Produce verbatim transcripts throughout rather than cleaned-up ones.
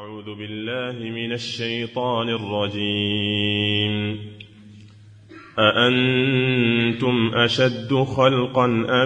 أعوذ بالله من الشيطان الرجيم. أأنتم أشد خلقا أم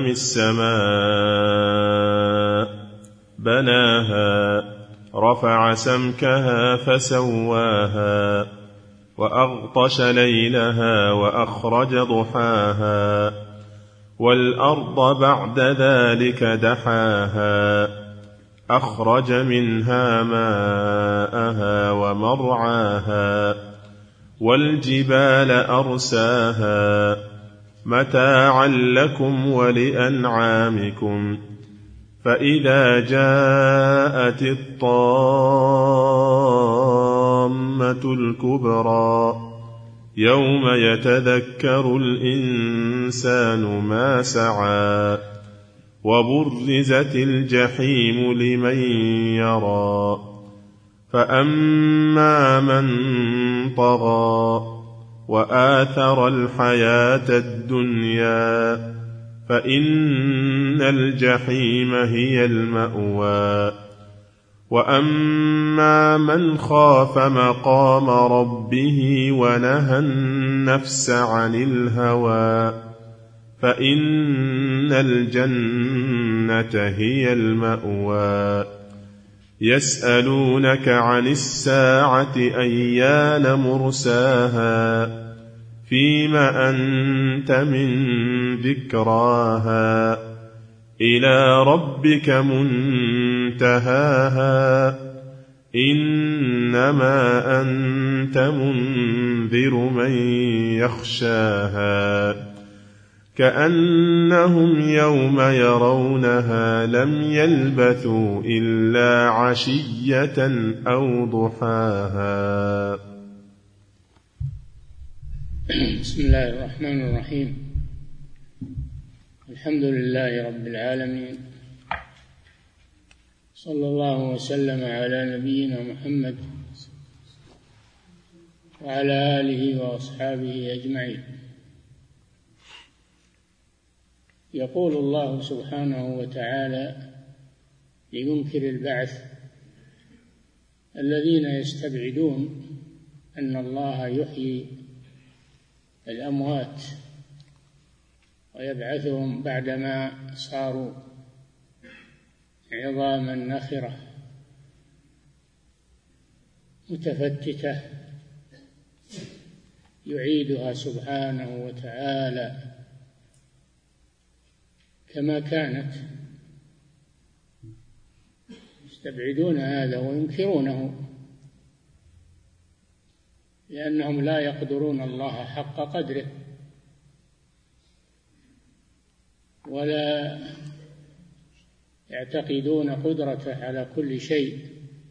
السماء بناها رفع سمكها فسواها وأغطش ليلها وأخرج ضحاها والأرض بعد ذلك دحاها أخرج منها ماءها ومرعاها والجبال أرساها متاعا لكم ولأنعامكم فإذا جاءت الطامة الكبرى يوم يتذكر الإنسان ما سعى وبرزت الجحيم لمن يرى فأما من طغى وآثر الحياة الدنيا فإن الجحيم هي المأوى وأما من خاف مقام ربه ونهى النفس عن الهوى فإن الجنة هي المأوى يسألونك عن الساعة أيان مرساها فيم أنت من ذكراها إلى ربك منتهاها إنما أنت منذر من يخشاها كأنهم يوم يرونها لم يلبثوا إلا عشية أو ضحاها. بسم الله الرحمن الرحيم. الحمد لله رب العالمين، صلى الله وسلم على نبينا محمد وعلى آله وأصحابه أجمعين. يقول الله سبحانه وتعالى لينكر البعث: الذين يستبعدون أن الله يحيي الأموات ويبعثهم بعدما صاروا عظاما نخرة متفتتة يعيدها سبحانه وتعالى كما كانت، يستبعدون هذا وينكرونه لأنهم لا يقدرون الله حق قدره ولا يعتقدون قدرته على كل شيء.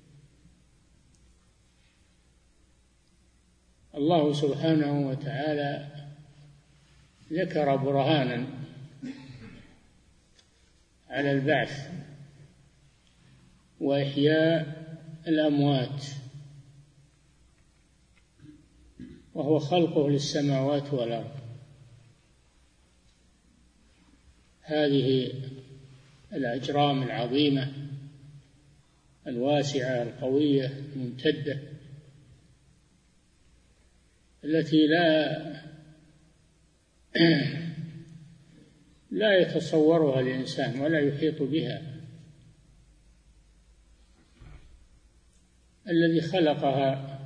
الله سبحانه وتعالى ذكر برهانا على البعث وإحياء الأموات، وهو خلقه للسماوات والأرض. هذه الأجرام العظيمة الواسعة القوية الممتدة التي لا لا يتصورها الإنسان ولا يحيط بها. الذي خلقها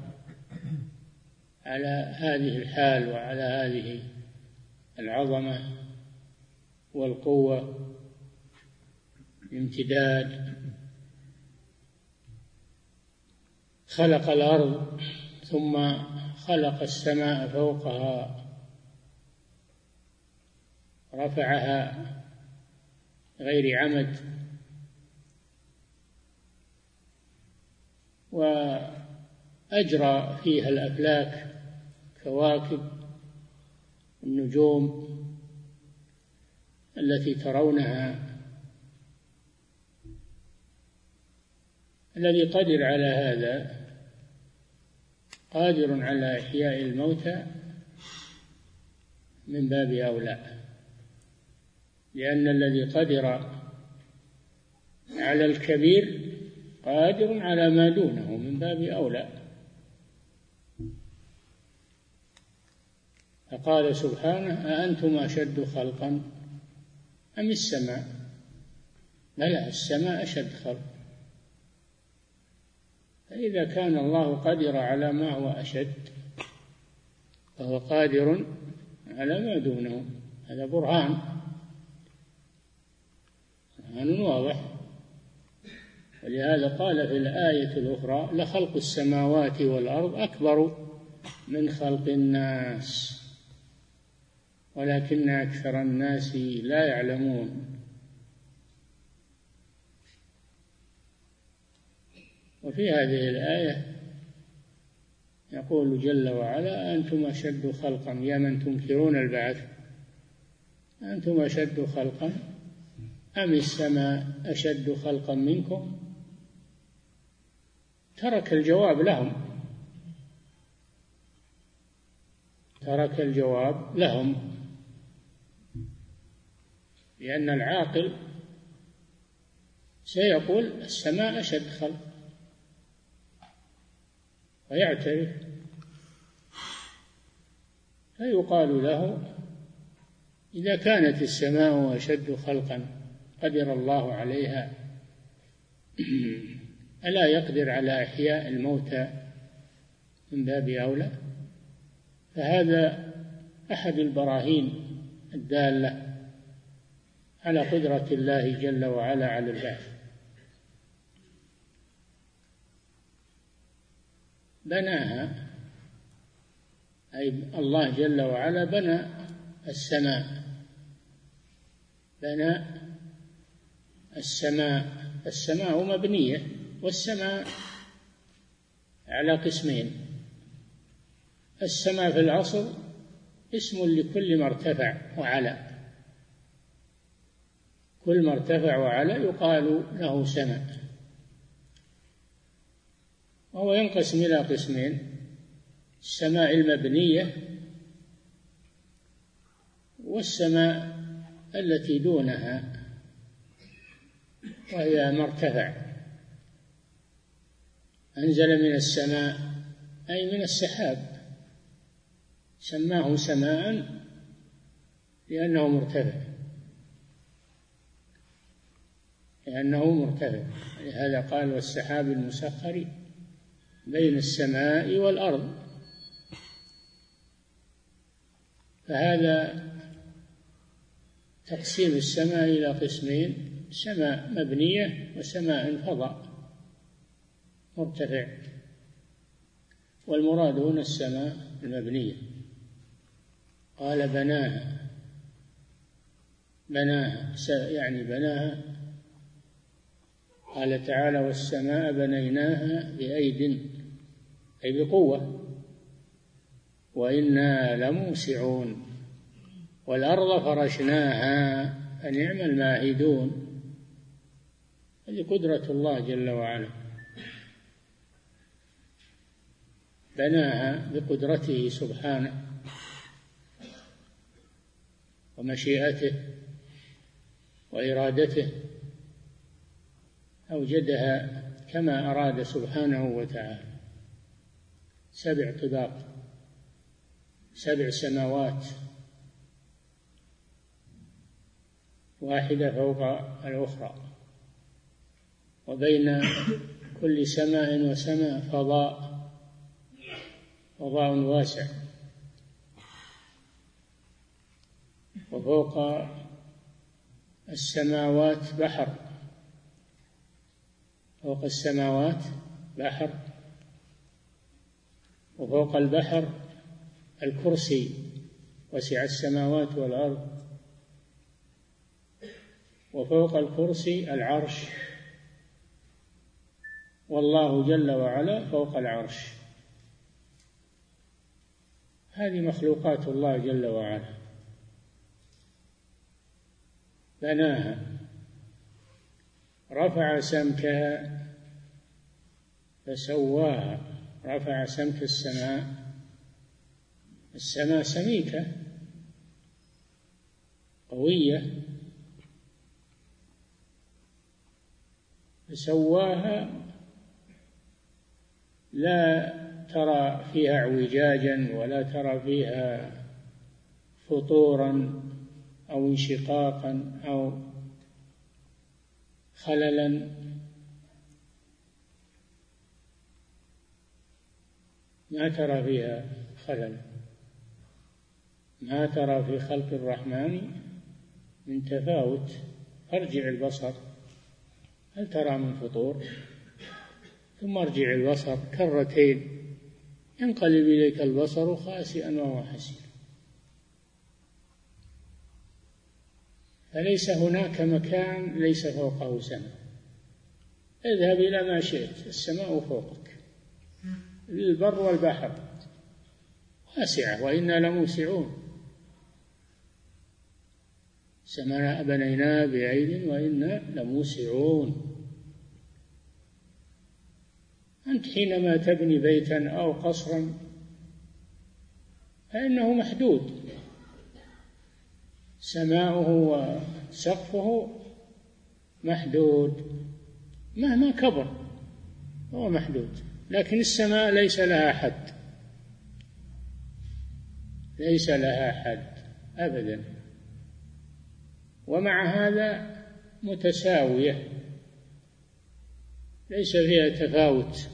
على هذه الحال وعلى هذه العظمة والقوة الامتداد، خلق الأرض ثم خلق السماء فوقها رفعها غير عمد وأجرى فيها الأفلاك كواكب النجوم التي ترونها. الذي قدر على هذا قادر على إحياء الموتى من باب أولى، لأن الذي قدر على الكبير قادر على ما دونه من من باب أولى. فقال سبحانه: أأنتم أشد خلقا أم السماء؟ بلى، السماء أشد خلق. فإذا كان الله قادر على ما هو أشد فهو قادر على ما دونه. هذا برهان برهان واضح. ولهذا قال في الآية الأخرى: لخلق السماوات والأرض أكبر من خلق الناس ولكن أكثر الناس لا يعلمون. وفي هذه الآية يقول جل وعلا: أنتم أشد خلقا، يا من تنكرون البعث، أنتم أشد خلقا أم السماء أشد خلقا منكم؟ ترك الجواب لهم، ترك الجواب لهم، لأن العاقل سيقول السماء أشد خلق ويعترف، فيقال له: إذا كانت السماء أشد خلقا قدر الله عليها، ألا يقدر على إحياء الموتى من باب أولى؟ فهذا أحد البراهين الدالة على قدرة الله جل وعلا على البعث. بناها، أي الله جل وعلا بنى السماء، بنى السماء. السماء مبنية، والسماء على قسمين: السماء في الأصل اسم لكل ما ارتفع وعلى، كل ما ارتفع وعلى يقال له سماء. وهو ينقسم إلى قسمين: السماء المبنية والسماء التي دونها وهي مرتفع. أنزل من السماء أي من السحاب، سماه سماء لأنه مرتفع، لأنه مرتفع. لهذا قال: والسحاب المسخر بين السماء والأرض. فهذا تقسيم السماء إلى قسمين: سماء مبنية وسماء فضاء مرتفع. والمراد هنا السماء المبنية. قال: بناها، بناها يعني بناها. قال تعالى: والسماء بنيناها بأيد، أي بقوة، وإنا لموسعون، والأرض فرشناها فنعم الماهدون. هذه قدرة الله جل وعلا، بناها بقدرته سبحانه ومشيئته وإرادته، أوجدها كما أراد سبحانه وتعالى. سبع طباق، سبع سماوات، واحدة فوق الأخرى، وبين كل سماء وسماء فضاء، فضاء واسع، وفوق السماوات بحر، فوق السماوات بحر، وفوق البحر الكرسي وسع السماوات والأرض، وفوق الكرسي العرش، والله جل وعلا فوق العرش. هذه مخلوقات الله جل وعلا، بناها، رفع سمكها فسواها، رفع سمك السماء، السماء سميكة قوية، فسواها لا ترى فيها اعوجاجا ولا ترى فيها فطورا أو انشقاقا أو خللا، ما ترى فيها خلل، ما ترى في خلق الرحمن من تفاوت. ارجع البصر هل ترى من فطور؟ ثم ارجع البصر كرتين ينقلب إليك البصر خاسئا وهو حسير. فليس هناك مكان ليس فوقه سماء. اذهب إلى ما شئت، السماء فوقك، البر والبحر واسعة وإنا لموسعون. سماء بنيناها بأيد وإنا لموسعون. أنت حينما تبني بيتا أو قصرا فإنه محدود، سماؤه وسقفه محدود، مهما كبر هو محدود. لكن السماء ليس لها حد، ليس لها حد أبدا، ومع هذا متساوية ليس فيها تفاوت.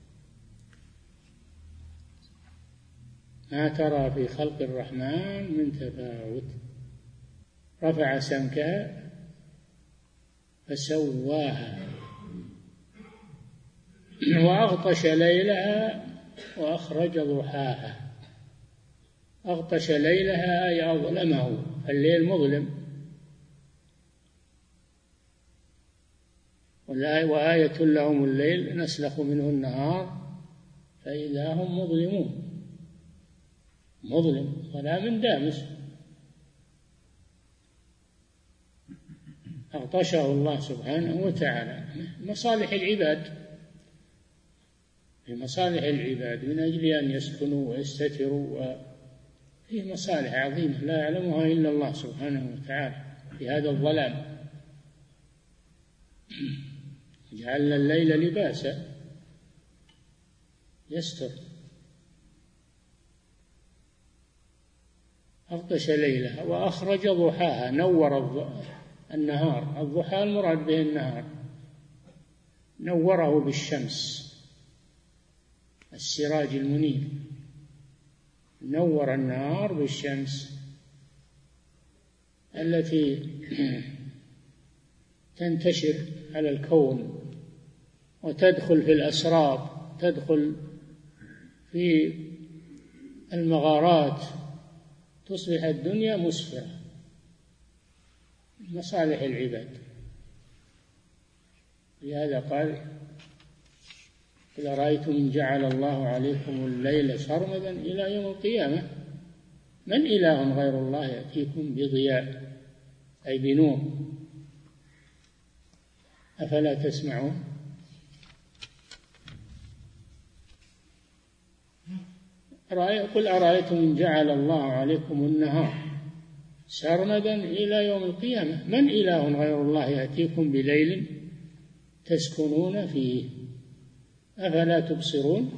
ما ترى في خلق الرحمن من تفاوت. رفع سمكها فسواها وأغطش ليلها وأخرج ضحاها. أغطش ليلها أي أظلمه، الليل مظلم. وآية لهم الليل نسلخ منه النهار فإذا هم مظلمون. مظلم ظلام دامس. أغطشه الله سبحانه وتعالى. مصالح العباد، في مصالح العباد من أجل أن يسكنوا ويستتروا، وفيه مصالح عظيمة لا يعلمها إلا الله سبحانه وتعالى في هذا الظلام. جعلنا الليل لباسا يستر. أغطش ليلها وأخرج ضحاها، نور النهار. الضحى المراد به النهار، نوره بالشمس، السراج المنير. نور النهار بالشمس التي تنتشر على الكون وتدخل في الأسراب، تدخل في المغارات، تصبح الدنيا مسفرة. مصالح العباد. لهذا قال: قل أرأيتم إن جعل الله عليكم الليل سرمدا إلى يوم القيامة من إله غير الله يأتيكم بضياء، أي بنور، أفلا تسمعون؟ قل أرأيتم إن جعل الله عليكم النهار سرمدا إلى يوم القيامة من إله غير الله يأتيكم بليل تسكنون فيه أفلا تبصرون؟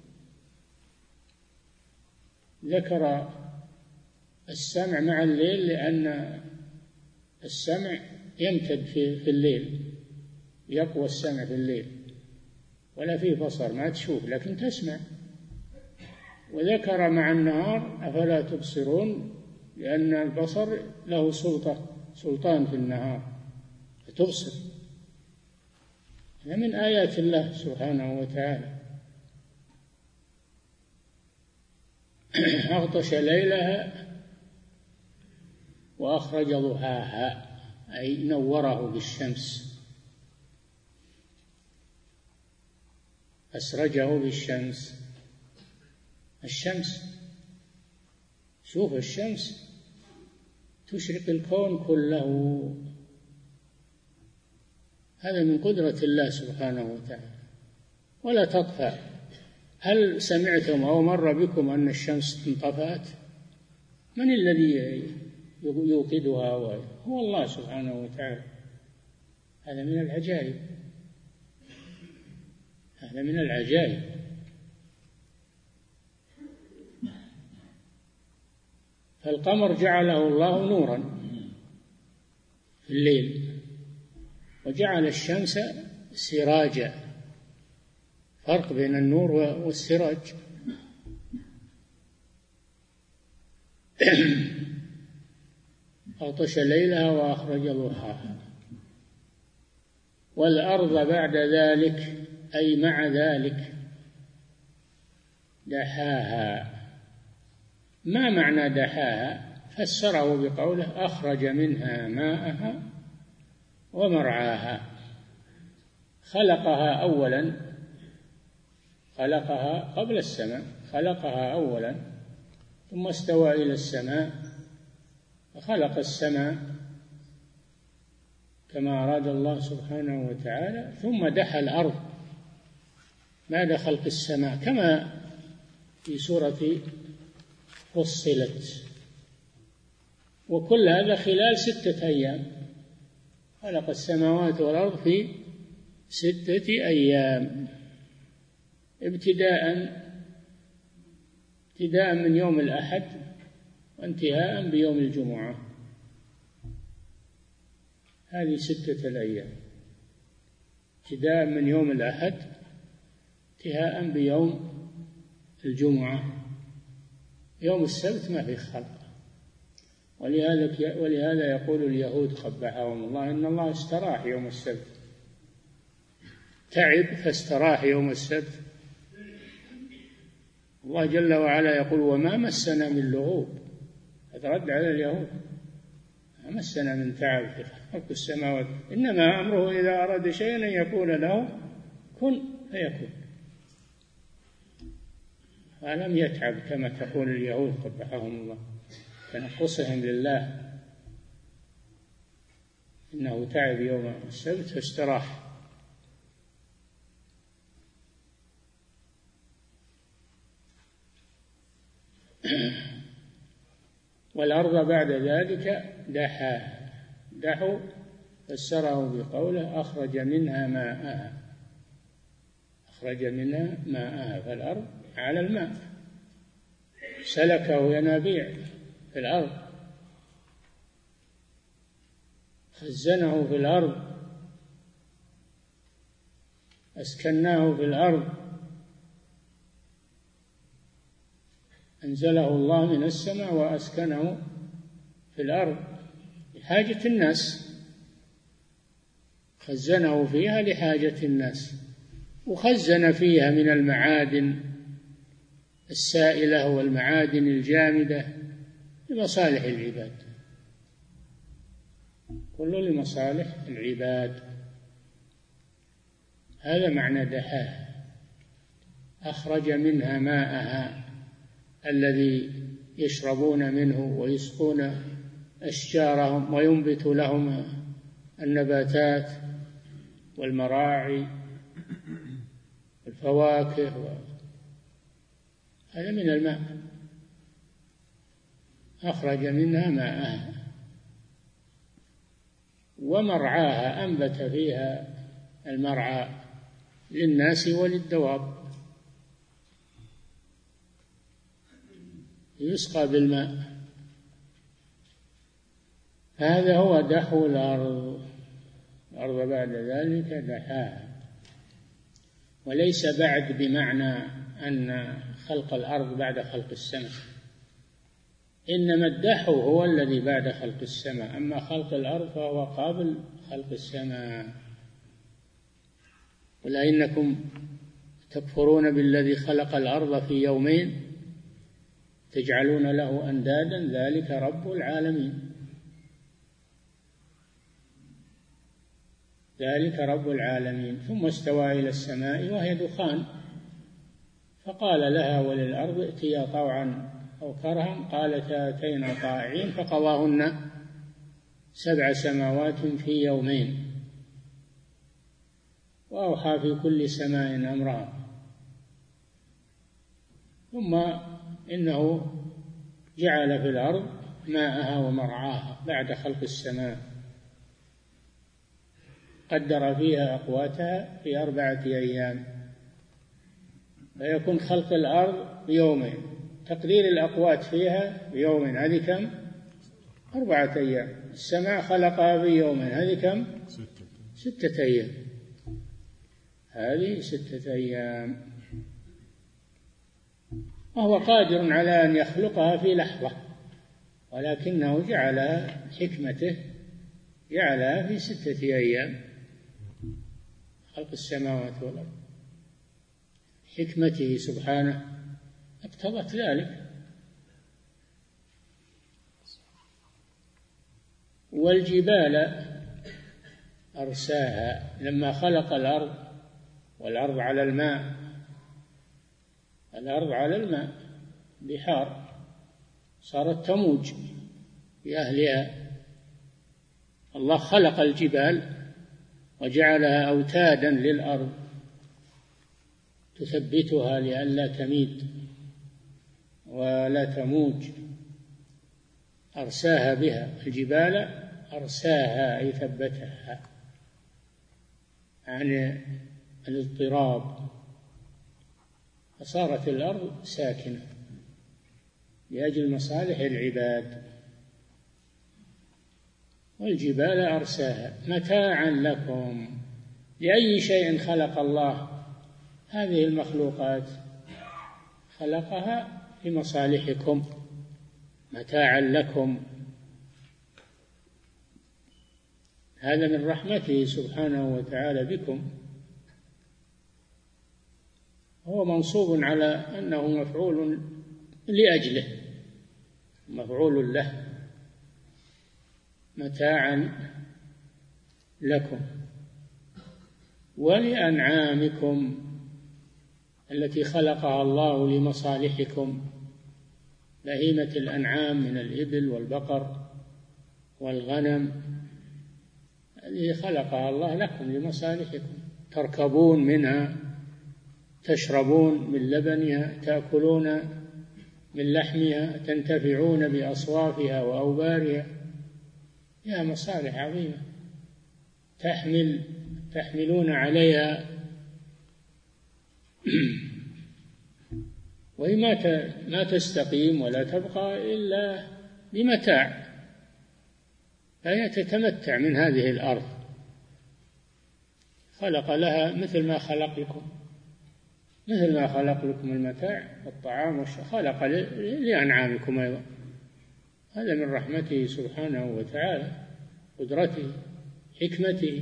ذكر السمع مع الليل لأن السمع يمتد في الليل، يقوى السمع في الليل، ولا فيه بصر، ما تشوف لكن تسمع. وذكر مع النهار أفلا تبصرون لأن البصر له سلطة سلطان في النهار فتبصر. هذا من آيات الله سبحانه وتعالى. أغطش ليلها وأخرج ضحاها أي نوره بالشمس، أسرجه بالشمس. الشمس، شوف الشمس تشرق الكون كله، هذا من قدرة الله سبحانه وتعالى ولا تطفأ. هل سمعتم أو مر بكم أن الشمس انطفأت؟ من الذي يوقدها؟ هو الله سبحانه وتعالى. هذا من العجائب، هذا من العجائب. فالقمر جعله الله نورا في الليل، وجعل الشمس سراجا، فرق بين النور والسراج. أغطش ليلها وأخرج ضحاها. والأرض بعد ذلك أي مع ذلك دحاها. ما معنى دحاها؟ فسره بقوله أخرج منها ماءها ومرعاها. خلقها أولا، خلقها قبل السماء، خلقها أولا ثم استوى إلى السماء فخلق السماء كما أراد الله سبحانه وتعالى، ثم دحى الأرض بعد خلق السماء كما في سورة فصلت. وكل هذا خلال ستة أيام، خلق السماوات والأرض في ستة أيام، ابتداء ابتداء من يوم الأحد وانتهاء بيوم الجمعة. هذه ستة الأيام، ابتداء من يوم الأحد انتهاء بيوم الجمعة. يوم السبت ما في خلق. ولهذا ولهذا يقول اليهود قبحهم الله إن الله استراح يوم السبت، تعب فاستراح يوم السبت. الله جل وعلا يقول وما مسنا من لغوب، هذا رد على اليهود، ما مسنا من تعب في خلق السماوات، إنما أمره إذا أراد شيئا أن يقول له كن فيكون. فلم يتعب كما تقول اليهود قبحهم الله، تنقصهم لله، إنه تعب يوم السبت فاستراح. والأرض بعد ذلك دحاها. دحوا فسره بقوله أخرج منها ماءها، أخرج منها ماءها. فالأرض على الماء، سلكه ينابيع في الأرض، خزنه في الأرض، أسكناه في الأرض، أنزله الله من السماء وأسكنه في الأرض لحاجة الناس، خزنه فيها لحاجة الناس، وخزن فيها من المعادن السائلة والمعادن الجامدة لمصالح العباد، كله لمصالح العباد. هذا معنى دحاها. أخرج منها ماءها الذي يشربون منه ويسقون أشجارهم وينبت لهم النباتات والمراعي والفواكه، هذا من الماء. أخرج منها ماءها ومرعاها، أنبت فيها المرعى للناس وللدواب، يسقى بالماء. هذا هو دحو الأرض. الأرض بعد ذلك دحاها. وليس بعد بمعنى أن خلق الأرض بعد خلق السماء، إنما الدحو هو الذي بعد خلق السماء، أما خلق الأرض فهو قابل خلق السماء. قل أئنكم تكفرون بالذي خلق الأرض في يومين تجعلون له أندادا ذلك رب العالمين، ذلك رب العالمين. ثم استوى إلى السماء وهي دخان فقال لها وللأرض ائتيا طوعا أو كرها قالتا أتينا طائعين فقضاهن سبع سماوات في يومين وأوحى في كل سماء أمرها. ثم إنه جعل في الأرض ماءها ومرعاها بعد خلق السماء، قدر فيها أقواتها في أربعة أيام، فيكون خلق الأرض يومين تقدير الأقوات فيها بيوم، هذه كم؟ أربعة أيام. السماء خلقها بيوم، هذه كم؟ ستة أيام. هذه ستة أيام. وهو قادر على أن يخلقها في لحظة، ولكنه جعل حكمته جعلها في ستة أيام. خلق السماوات والأرض حكمته سبحانه اقتضت ذلك. والجبال أرساها لما خلق الأرض، والأرض على الماء، الأرض على الماء بحار، صارت تموج بأهلها. الله خلق الجبال وجعلها أوتادا للأرض تثبتها لئلا تميد ولا تموج. أرساها بها، الجبال أرساها أي ثبتها عن الاضطراب، فصارت الأرض ساكنة لأجل مصالح العباد. والجبال أرساها متاعا لكم. لأي شيء خلق الله هذه المخلوقات؟ خلقها لمصالحكم، متاعا لكم. هذا من رحمته سبحانه وتعالى بكم. هو منصوب على أنه مفعول لأجله، مفعول له، متاعا لكم ولأنعامكم التي خلقها الله لمصالحكم. بهيمة الأنعام من الإبل والبقر والغنم هذه خلقها الله لكم لمصالحكم، تركبون منها، تشربون من لبنها، تأكلون من لحمها، تنتفعون بأصوافها وأوبارها. لها مصالح عظيمة، تحمل تحملون عليها وهي ما تستقيم ولا تبقى إلا بمتاع، فهي تتمتع من هذه الأرض. خلق لها مثل ما خلق لكم، مثل ما خلق لكم المتاع والطعام والشراب، خلق لأنعامكم أيضا. هذا من رحمته سبحانه وتعالى، قدرته، حكمته.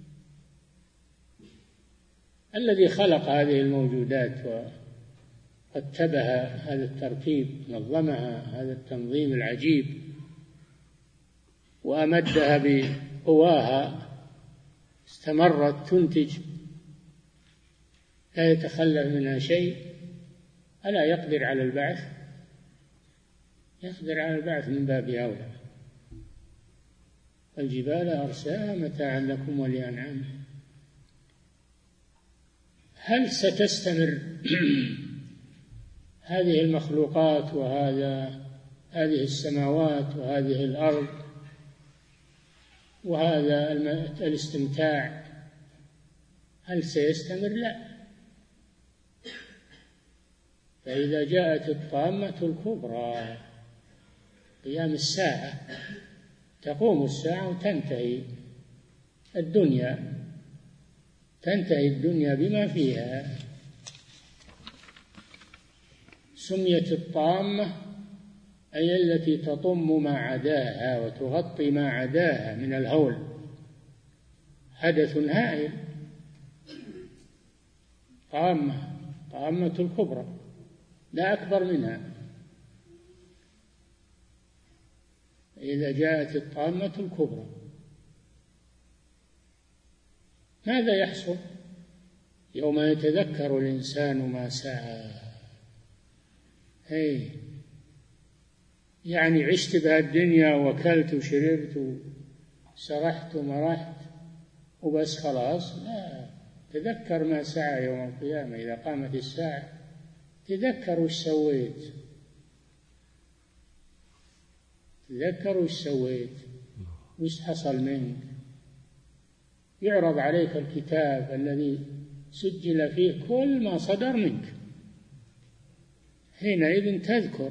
الذي خلق هذه الموجودات ورتبها هذا الترتيب، نظمها هذا التنظيم العجيب، وأمدها بقواها، استمرت تنتج لا يتخلف منها شيء. ألا يقدر على البعث؟ يقدر على البعث من باب أولى. الجبال أرساها متاعا لكم ولأنعامكم. هل ستستمر هذه المخلوقات وهذا هذه السماوات وهذه الأرض وهذا الاستمتاع، هل سيستمر؟ لا. فإذا جاءت الطامة الكبرى قيام الساعة، تقوم الساعة وتنتهي الدنيا، تنتهي الدنيا بما فيها. سميت الطامة أي التي تطم ما عداها وتغطي ما عداها من الهول، حدث هائل. طامة، طامة الكبرى، لا أكبر منها. إذا جاءت الطامة الكبرى ماذا يحصل؟ يوم يتذكر الإنسان ما سعى. هي يعني عشت بهالدنيا وكلت وشربت وسرحت ومرحت وبس خلاص؟ لا، تذكر ما سعى يوم القيامة. إذا قامت الساعة تذكر وش سويت، تذكر وش سويت، وش حصل منك. يعرض عليك الكتاب الذي سجل فيه كل ما صدر منك. حينئذ تذكر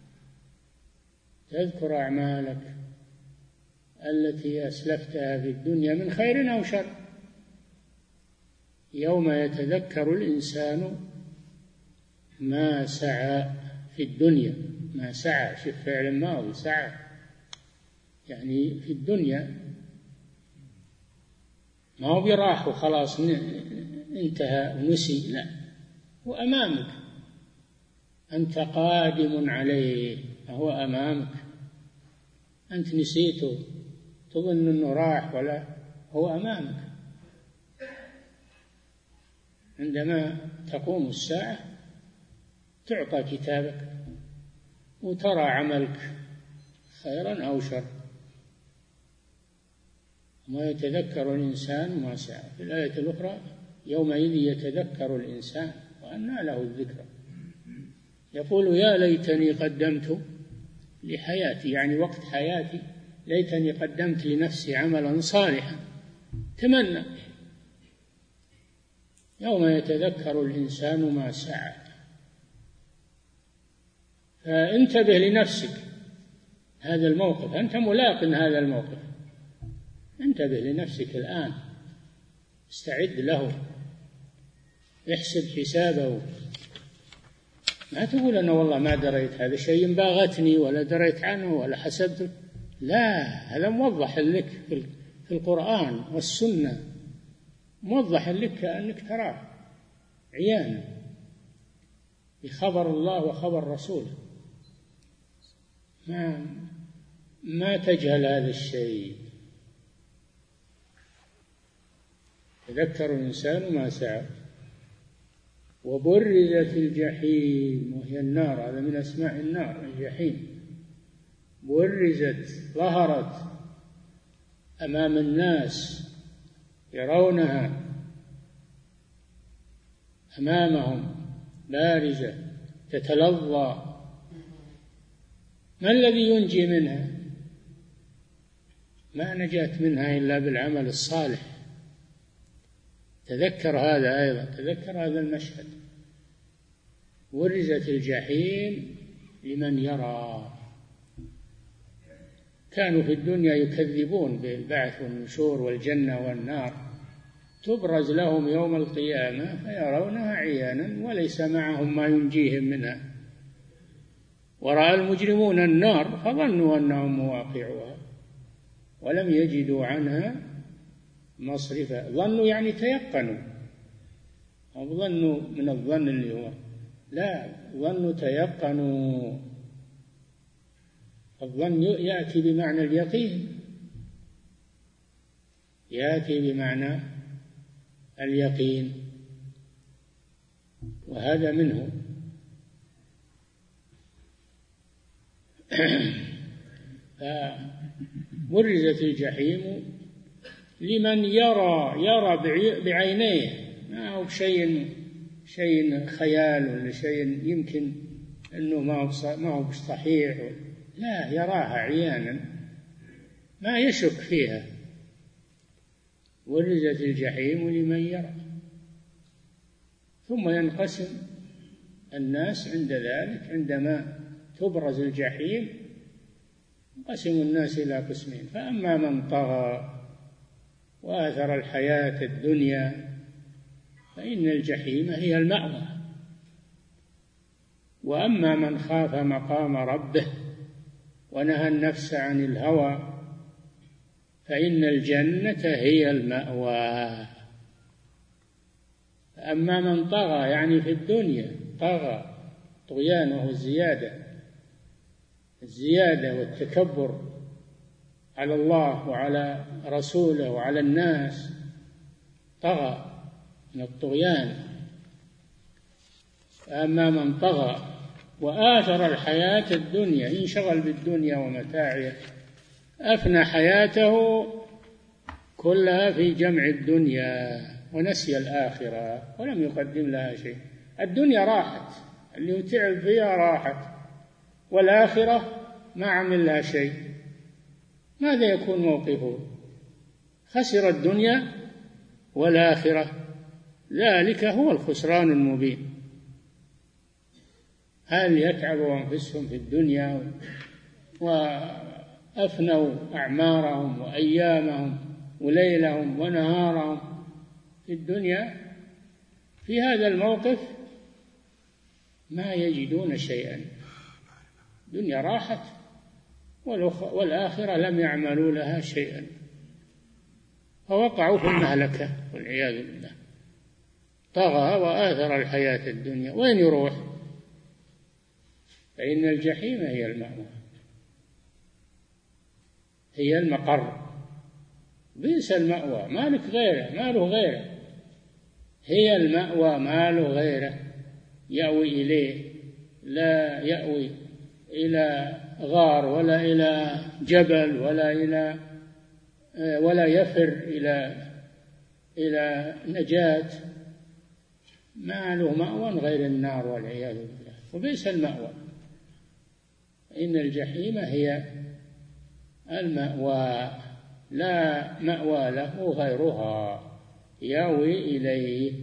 تذكر أعمالك التي أسلفتها في الدنيا من خير أو شر. يوم يتذكر الإنسان ما سعى في الدنيا. ما سعى شوف فعل ماضي، سعى يعني في الدنيا، ما هو براح وخلاص انتهى ونسي، لا، وأمامك، أنت قادم عليه، هو أمامك، أنت نسيته تظن أنه راح، ولا هو أمامك. عندما تقوم الساعة تعطى كتابك وترى عملك خيرا أو شر. ما يتذكر الإنسان ما سعى. في الآية الأخرى يومئذ يتذكر الإنسان وأنى له الذكرى يقول يا ليتني قدمت لحياتي، يعني وقت حياتي، ليتني قدمت لنفسي عملا صالحا. تمنى. يوم يتذكر الإنسان ما سعى. فانتبه لنفسك هذا الموقف، أنت ملاق هذا الموقف، انتبه لنفسك الآن، استعد له، احسب حسابه. ما تقول أنا والله ما دريت هذا شيء، باغتني ولا دريت عنه ولا حسبته. لا، هذا موضح لك في القرآن والسنة، موضح لك كأنك تراه عيانا بخبر الله وخبر رسوله. ما ما تجهل هذا الشيء. تذكر الإنسان ما سعى. وبرزت الجحيم، وهي النار، هذا من أسماء النار الجحيم. برزت، ظهرت أمام الناس يرونها أمامهم بارزة تتلظى. ما الذي ينجي منها؟ ما نجات منها إلا بالعمل الصالح. تذكر هذا أيضا، تذكر هذا المشهد. برزت الجحيم لمن يرى. كانوا في الدنيا يكذبون بالبعث والنشور والجنة والنار، تبرز لهم يوم القيامة فيرونها عيانا وليس معهم ما ينجيهم منها. ورأى المجرمون النار فظنوا أنهم مواقعها ولم يجدوا عنها مصرفا. ظنوا يعني تيقنوا، أو ظنوا من الظن اللي هو لا، ظنوا تيقنوا. الظن يأتي بمعنى اليقين، يأتي بمعنى اليقين، وهذا منه. فبرزت الجحيم لمن يرى، يرى بعينيه، ما هو شيء شيء خيال ولا شيء يمكن أنه ما هو ما هو صحيح، لا، يراها عيانا ما يشك فيها. برزت الجحيم لمن يرى. ثم ينقسم الناس عند ذلك، عندما تبرز الجحيم ينقسم الناس إلى قسمين. فأما من طغى وآثر الحياة الدنيا فإن الجحيم هي المأوى. وأما من خاف مقام ربه ونهى النفس عن الهوى فإن الجنة هي المأوى. أما من طغى يعني في الدنيا، طغى طغيانه الزيادة، الزيادة والتكبر على الله وعلى رسوله وعلى الناس، طغى من الطغيان. أما من طغى وآثر الحياة الدنيا، انشغل بالدنيا ومتاعها، أفنى حياته كلها في جمع الدنيا ونسي الآخرة ولم يقدم لها شيء. الدنيا راحت، اللي تعب فيها راحت، والآخرة ما عمل لها شيء. ماذا يكون موقفه؟ خسر الدنيا والآخرة، ذلك هو الخسران المبين. هل يتعبوا أنفسهم في الدنيا وأفنوا أعمارهم وأيامهم وليلهم ونهارهم في الدنيا؟ في هذا الموقف ما يجدون شيئا. الدنيا راحت والآخرة لم يعملوا لها شيئا، فوقعوا في المهلكة والعياذ بالله. طغى وآثر الحياة الدنيا. وين يروح؟ فإن الجحيم هي المأوى، هي المقر. بئس المأوى، ما لك غيره، ما له غيره. هي المأوى، ما له غيره يأوي إليه، لا يأوي إلى غار ولا إلى جبل ولا إلى ولا يفر إلى إلى نجاة. ما له مأوى غير النار والعياذ بالله. وبئس المأوى. إن الجحيم هي المأوى، لا مأوى له غيرها يأوي إليه.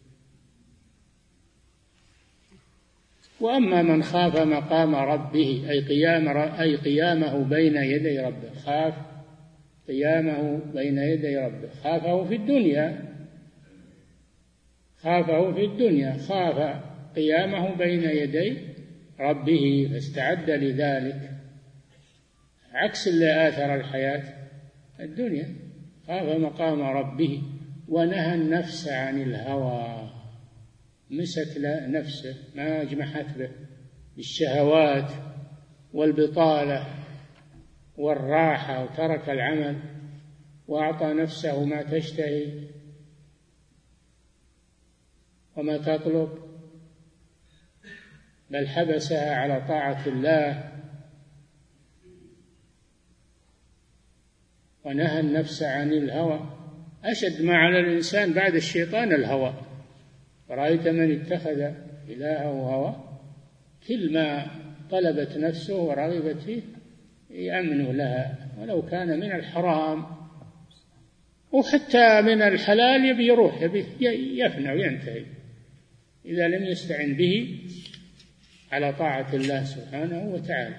وأما من خاف مقام ربه أي قيام أي قيامه بين يدي ربه، خاف قيامه بين يدي ربه، خافه في الدنيا، خافه في الدنيا خاف قيامه بين يدي ربه فاستعد لذلك، عكس اللي آثر الحياة الدنيا. خاف مقام ربه ونهى النفس عن الهوى، مسك نفسه ما أجمحت به بالشهوات والبطالة والراحة، وترك العمل وأعطى نفسه ما تشتهي وما تطلب، بل حبسها على طاعة الله. ونهى النفس عن الهوى. أشد ما على الإنسان بعد الشيطان الهوى. رأيت من اتخذ إلهه هوى، كل ما طلبت نفسه ورغبت فيه يأمن لها، ولو كان من الحرام. وحتى من الحلال يبي يروح، يبي يفنى وينتهي إذا لم يستعن به على طاعة الله سبحانه وتعالى.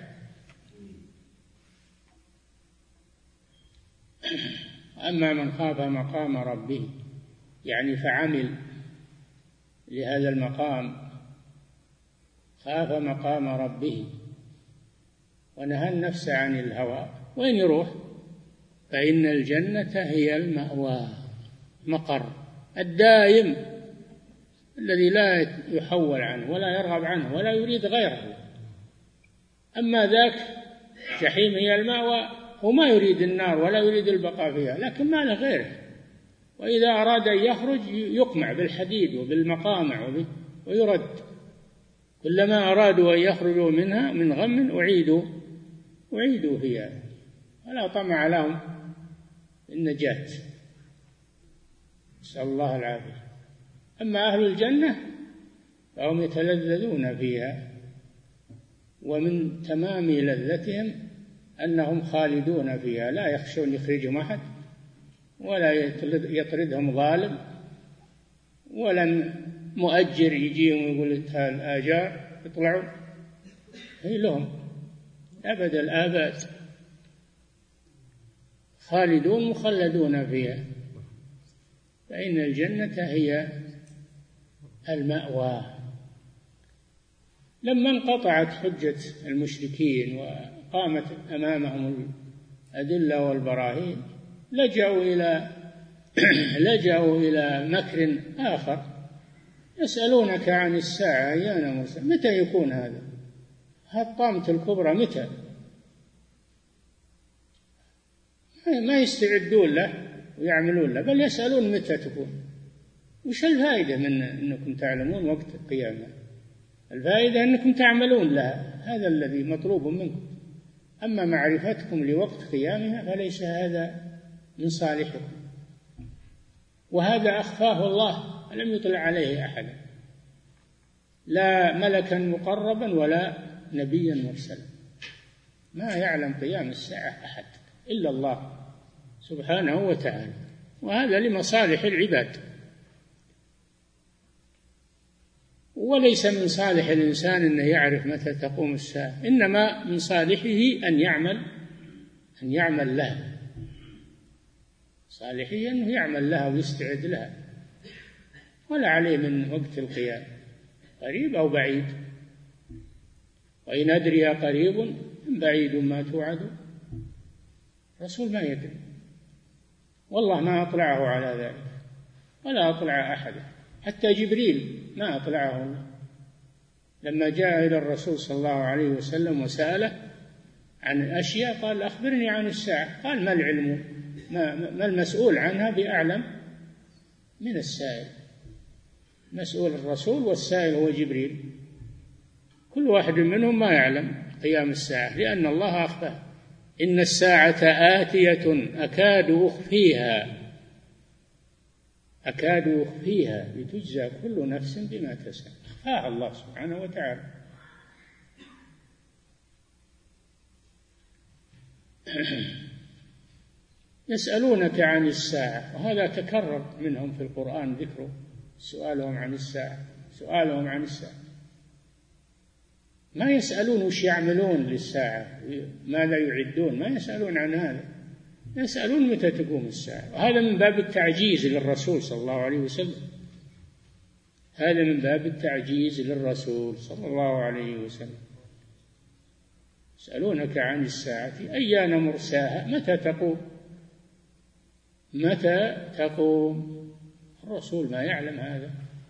أما من خاف مقام ربه يعني فعمل لهذا المقام، خاف مقام ربه ونهى النفس عن الهوى، وين يروح؟ فإن الجنة هي المأوى، مقر الدائم الذي لا يحول عنه ولا يرغب عنه ولا يريد غيره. أما ذاك جحيم هي المأوى، هو ما يريد النار ولا يريد البقاء فيها، لكن ما له غيره. وإذا أراد أن يخرج يقمع بالحديد وبالمقامع ويرد. كلما أرادوا أن يخرجوا منها من غم أعيدوا أعيدوا فيها، ولا طمع لهم النجاة، نسأل الله العافية. أما أهل الجنة فهم يتلذذون فيها، ومن تمام لذتهم أنهم خالدون فيها، لا يخشون يخرجهم أحد، ولا يطردهم ظالم، ولا مؤجر يجيهم ويقول الآجار يطلعوا، هي لهم أبد الآباد، خالدون مخلدون فيها. فإن الجنة هي المأوى. لما انقطعت حجة المشركين وقامت أمامهم الأدلة والبراهين لجأوا إلى لجأوا إلى مكر آخر. يسألونك عن الساعة أيان مرسى، متى يكون هذا؟ الطامة الكبرى متى؟ ما يستعدون له ويعملون له، بل يسألون متى تكون. وش الفائدة من أنكم تعلمون وقت القيامة؟ الفائدة أنكم تعملون لها، هذا الذي مطلوب منكم. أما معرفتكم لوقت قيامها فليس هذا من صالحكم، وهذا أخفاه الله، لم يطلع عليه أحد، لا ملكا مقربا ولا نبيا مرسلا. ما يعلم قيام الساعة أحد إلا الله سبحانه وتعالى، وهذا لمصالح العباد. وليس من صالح الإنسان أنه يعرف متى تقوم الساعة، إنما من صالحه أن يعمل أن يعمل لها، صالحه أنه يعمل لها ويستعد لها، ولا عليه من وقت القيام قريب أو بعيد. وإن أدري قريب أم بعيد ما توعدون. الرسول ما يدري، والله ما أطلعه على ذلك ولا أطلع أحد، حتى جبريل ما أطلعه الله. لما جاء إلى الرسول صلى الله عليه وسلم وسأله عن أشياء قال أخبرني عن الساعة، قال ما العلم، ما, ما المسؤول عنها بأعلم من السائل، مسؤول الرسول والسائل هو جبريل، كل واحد منهم ما يعلم قيام الساعة لأن الله أخبره. إن الساعة آتية أكاد أخفيها أكاد أخفيها لتجزى كل نفس بما تسعى، أخفاها الله سبحانه وتعالى. يسألونك عن الساعة، وهذا تكرر منهم في القرآن ذكره، سؤالهم عن الساعة سؤالهم عن الساعة ما يسألون وش يعملون للساعة، ماذا يعدون، ما يسألون عن هذا، يسألون متى تقوم الساعة. وهذا من باب التعجيز للرسول صلى الله عليه وسلم، هذا من باب التعجيز للرسول صلى الله عليه وسلم. يسألونك عن الساعة أيان مرساها، متى تقوم متى تقوم الرسول ما يعلم هذا.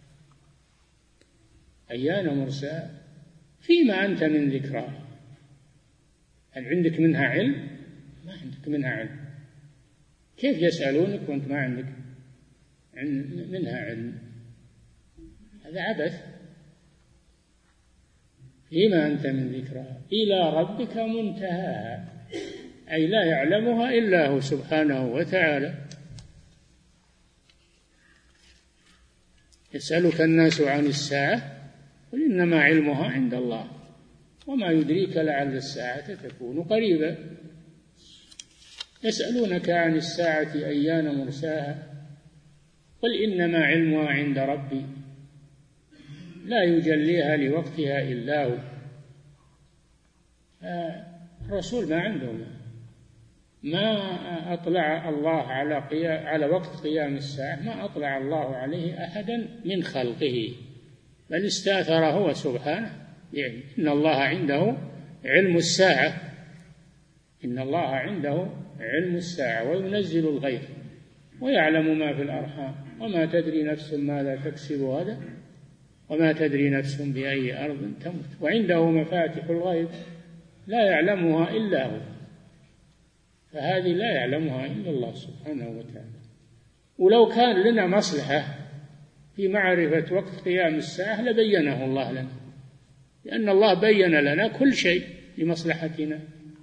أيان مرساها فيما أنت من ذكرها، هل عندك منها علم؟ ما عندك منها علم، كيف يسألونك وأنت ما عندك منها علم؟ هذا عبث. فيما أنت من ذكرها إلى ربك منتهاها، أي لا يعلمها إلا هو سبحانه وتعالى. يسألك الناس عن الساعة قل إنما علمها عند الله وما يدريك لعل الساعة تكون قريبا. يسألونك عن الساعة أيان مرساها قل إنما علمها عند ربي لا يجليها لوقتها إلا هو. الرسول ما عنده ما أطلع الله على قيام على وقت قيام الساعة، ما أطلع الله عليه أحدا من خلقه، بل استأثر هو سبحانه يعني إن الله عنده علم الساعة إن الله عنده علم الساعة وينزل الغيث ويعلم ما في الأرحام وما تدري نفس ماذا تكسب غدا وما تدري نفس بأي أرض تموت وعنده مفاتح الغيب لا يعلمها إلا هو، فهذه لا يعلمها إلا الله سبحانه وتعالى. ولو كان لنا مصلحة في معرفة وقت قيام الساعة لبينه الله لنا، لأن الله بين لنا كل شيء لمصلحتنا،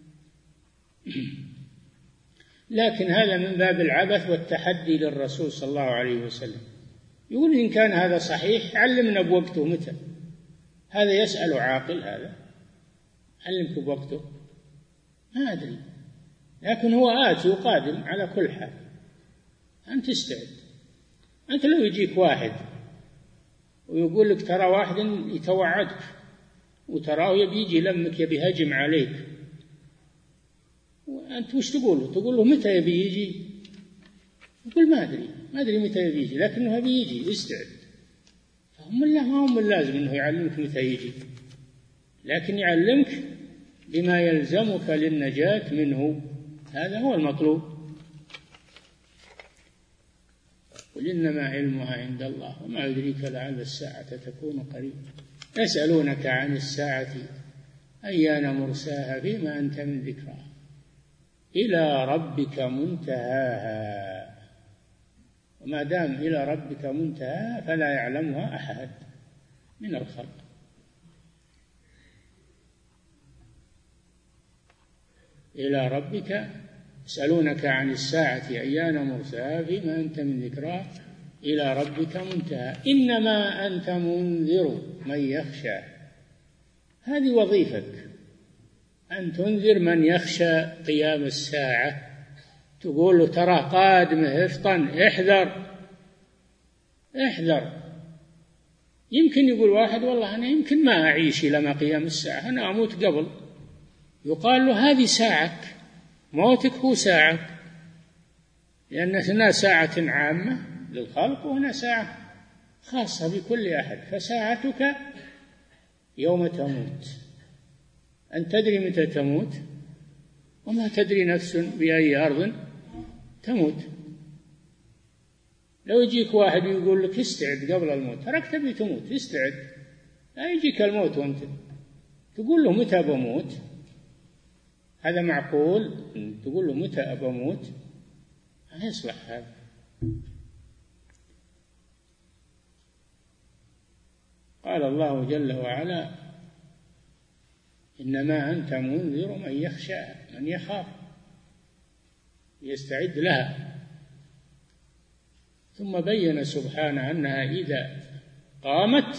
لكن هذا من باب العبث والتحدي للرسول صلى الله عليه وسلم. يقول إن كان هذا صحيح علمنا بوقته متى، هذا يسأل عاقل، هذا علمك بوقته ما أدري، لكن هو آتي وقادم على كل حال، أنت تستعد. أنت لو يجيك واحد ويقول لك ترى واحد يتوعدك وتراه يبي يجي يلمك يبي يهجم عليك، وأنت وش تقول له؟ تقول له متى يبي يجي؟ يقول ما أدري ما أدري متى يبي يجي، لكنه يبي يجي استعد. فهم الله ما هم اللازم أنه يعلمك متى يجي، لكن يعلمك بما يلزمك للنجاة منه، هذا هو المطلوب. قل إنما علمها عند الله وما يدريك لعل الساعة تكون قريبا. يسألونك عن الساعة أيان مرساها فيما أنت من ذكرها إلى ربك منتهاها، وما دام إلى ربك منتهاها فلا يعلمها أحد من الخلق. إلى ربك يسألونك عن الساعة أيان مرساها فيما أنت من ذكرها إلى ربك منتهى إنما أنت منذر من يخشى. هذه وظيفتك، أن تنذر من يخشى قيام الساعة، تقول له ترى قادمة افطن احذر احذر يمكن يقول واحد والله أنا يمكن ما أعيش إلى ما قيام الساعة، أنا أموت قبل. يقال له هذه ساعك، موتك هو ساعك، لأن هنا ساعة عامة للخلق وهنا ساعة خاصة بكل أحد. فساعتك يوم تموت، أن تدري متى تموت، وما تدري نفس بأي أرض تموت. لو يجيك واحد يقول لك استعد قبل الموت، تراك تبي تموت، استعد، لا يجيك الموت وانت تقول له متى بموت. هذا معقول؟ تقول له متى بموت؟ لا يصلح هذا. قال الله جل وعلا إنما أنت منذر من يخشى، من يخاف يستعد لها. ثم بين سبحانه أنها إذا قامت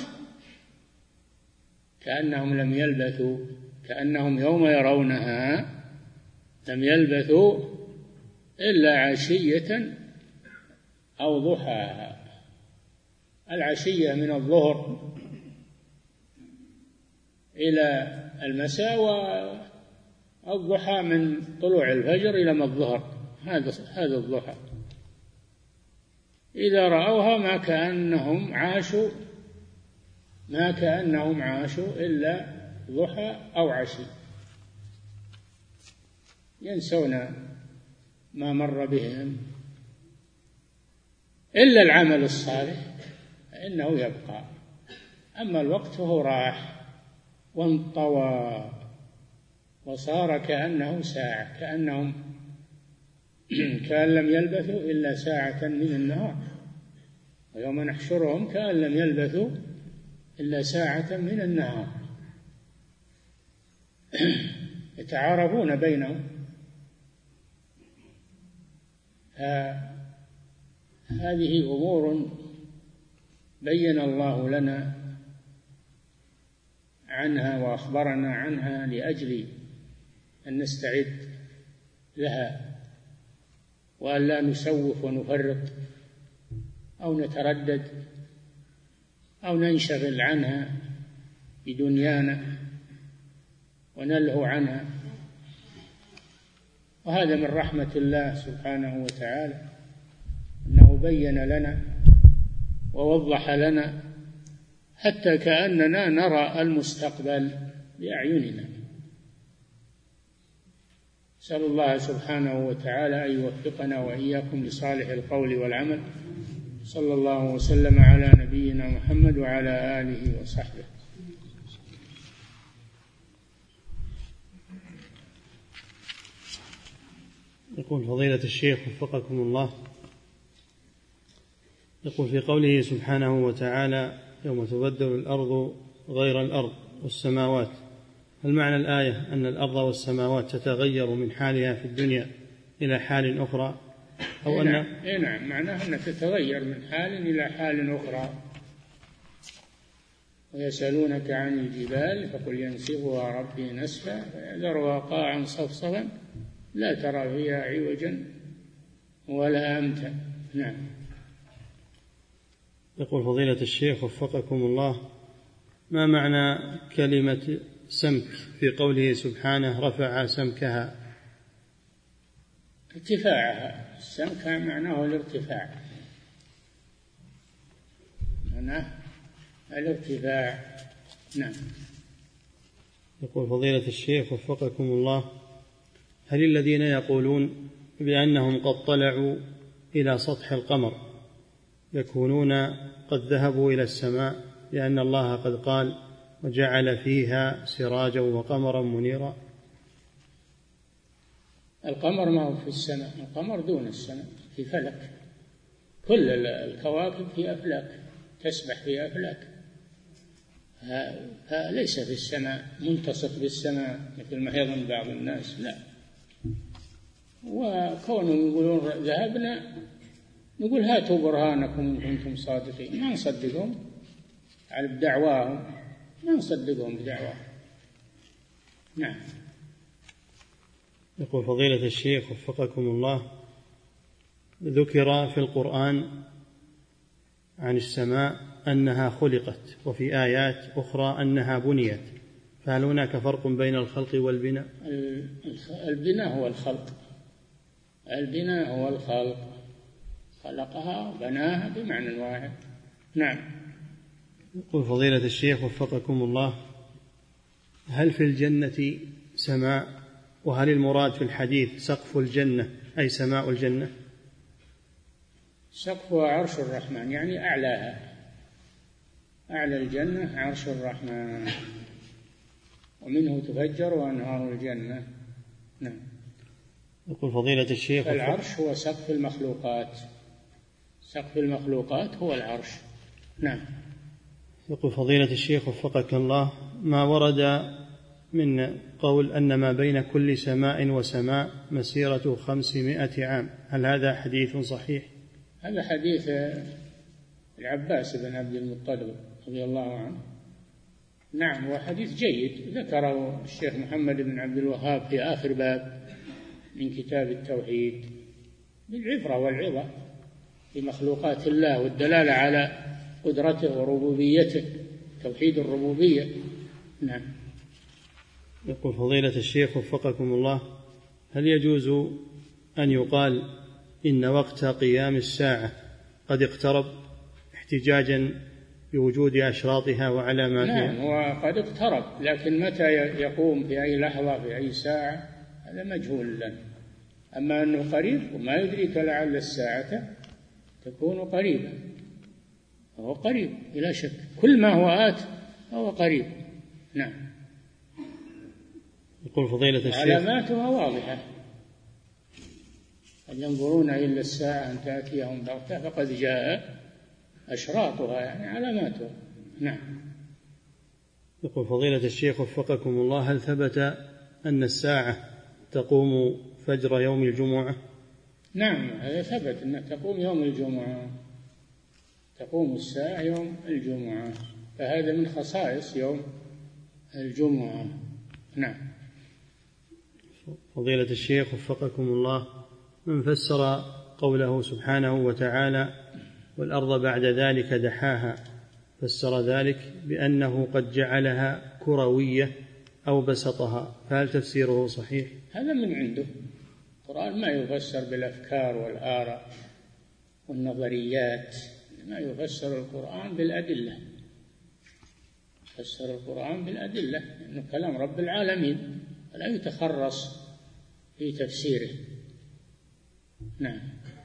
كأنهم لم يلبثوا، كأنهم يوم يرونها لم يلبثوا إلا عشية أو ضحاها. العشية من الظهر إلى المساء، والضحى من طلوع الفجر إلى ما الظهر، هذا هذا الضحى. إذا رأوها ما كأنهم عاشوا ما كأنهم عاشوا إلا ضحى أو عشي، ينسون ما مر بهم إلا العمل الصالح فإنه يبقى، أما الوقت فهو راح وانطوى وصار كأنه ساعة، كأنهم كأن لم يلبثوا إلا ساعة من النهار، ويوم نحشرهم كأن لم يلبثوا إلا ساعة من النهار يتعارفون بينهم. هذه أمور بين الله لنا عنها وأخبرنا عنها لأجل أن نستعد لها، وأن لا نسوف ونفرط أو نتردد أو ننشغل عنها بدنيانا ونلهو عنها. وهذا من رحمة الله سبحانه وتعالى أنه بين لنا ووضح لنا حتى كأننا نرى المستقبل بأعيننا. نسأل الله سبحانه وتعالى أن يوفقنا وإياكم لصالح القول والعمل. صلى الله وسلم على نبينا محمد وعلى آله وصحبه. يقول فضيلة الشيخ وفقكم الله، يقول في قوله سبحانه وتعالى يوم تبدل الأرض غير الأرض والسماوات، هل معنى الآية أن الأرض والسماوات تتغير من حالها في الدنيا إلى حال أخرى، أو أن إيه نعم معناه أنها تتغير من حال إلى حال أخرى. ويسألونك عن الجبال فقل ينسفها ربي نسفا فيذرها قاعا صفصفا لا ترى فيها عوجا ولا أمتا. نعم. يقول فضيلة الشيخ وفقكم الله، ما معنى كلمة سمك في قوله سبحانه رفع سمكها؟ ارتفاعها، السمك معناه الارتفاع، معناه الارتفاع. نعم. يقول فضيلة الشيخ وفقكم الله، هل الذين يقولون بأنهم قد طلعوا إلى سطح القمر يكونون قد ذهبوا إلى السماء لأن الله قد قال وجعل فيها سراجا وقمرا منيرا؟ القمر ما هو في السماء، القمر دون السماء في فلك، كل الكواكب في أفلاك تسبح في أفلاك، فليس في السماء ملتصق بالسماء مثل ما يظن بعض الناس، لا. وكونهم يقولون ذهبنا نقول هاتوا برهانكم إن كنتم صادقين، ما نصدقهم على بدعواهم، ما نصدقهم بدعواهم. نعم. يقول فضيلة الشيخ وفقكم الله، ذكر في القرآن عن السماء أنها خلقت، وفي آيات أخرى أنها بنيت، فهل هناك فرق بين الخلق والبناء؟ البناء هو الخلق، البناء هو الخلق، خلقها وبناها بمعنى واحد. نعم. يقول فضيلة الشيخ وفقكم الله: هل في الجنة سماء؟ وهل المراد في الحديث سقف الجنة أي سماء الجنة؟ سقفها عرش الرحمن، يعني أعلاها، أعلى الجنة عرش الرحمن، ومنه تفجر أنهار الجنة. نعم. يقول فضيلة الشيخ: العرش هو سقف المخلوقات، سقف المخلوقات هو العرش. نعم. يقول فضيلة الشيخ وفقك الله: ما ورد من قول أن ما بين كل سماء وسماء مسيرة خمسمائة عام، هل هذا حديث صحيح؟ هذا حديث العباس بن عبد المطلب رضي الله عنه. نعم، وحديث جيد ذكره الشيخ محمد بن عبد الوهاب في آخر باب من كتاب التوحيد، بالعبرة والعظة في مخلوقات الله والدلالة على قدرته وربوبيته، توحيد الربوبية. نعم. يقول فضيلة الشيخ وفقكم الله: هل يجوز أن يقال إن وقت قيام الساعة قد اقترب، احتجاجا بوجود أشراطها وعلاماتها؟ نعم، وقد اقترب، لكن متى يقوم، في أي لحظة، في أي ساعة، هذا مجهول لنا. أما أنه قريب وما يدريك لعل الساعة تكون قريبا، هو قريب بلا شك، كل ما هو آت هو قريب. نعم. يقول فضيلة الشيخ: علاماتها واضحة، هل ينظرون إلا الساعة أن تأتيهم بغتة فقد جاء أشراطها، يعني علاماتها. نعم. يقول فضيلة الشيخ وفقكم الله: هل ثبت أن الساعة تقوم فجر يوم الجمعة؟ نعم، هذا ثبت أنها تقوم يوم الجمعة، تقوم الساعة يوم الجمعة، فهذا من خصائص يوم الجمعة. نعم. فضيلة الشيخ وفقكم الله: من فسر قوله سبحانه وتعالى: والأرض بعد ذلك دحاها، فسر ذلك بأنه قد جعلها كروية أو بسطها، فهل تفسيره صحيح؟ هذا من عنده، القرآن ما يفسر بالأفكار والآراء والنظريات، ما يفسر القرآن بالأدلة، يفسر القرآن بالأدلة، إنه كلام رب العالمين، لا يتخرص في تفسيره. نعم.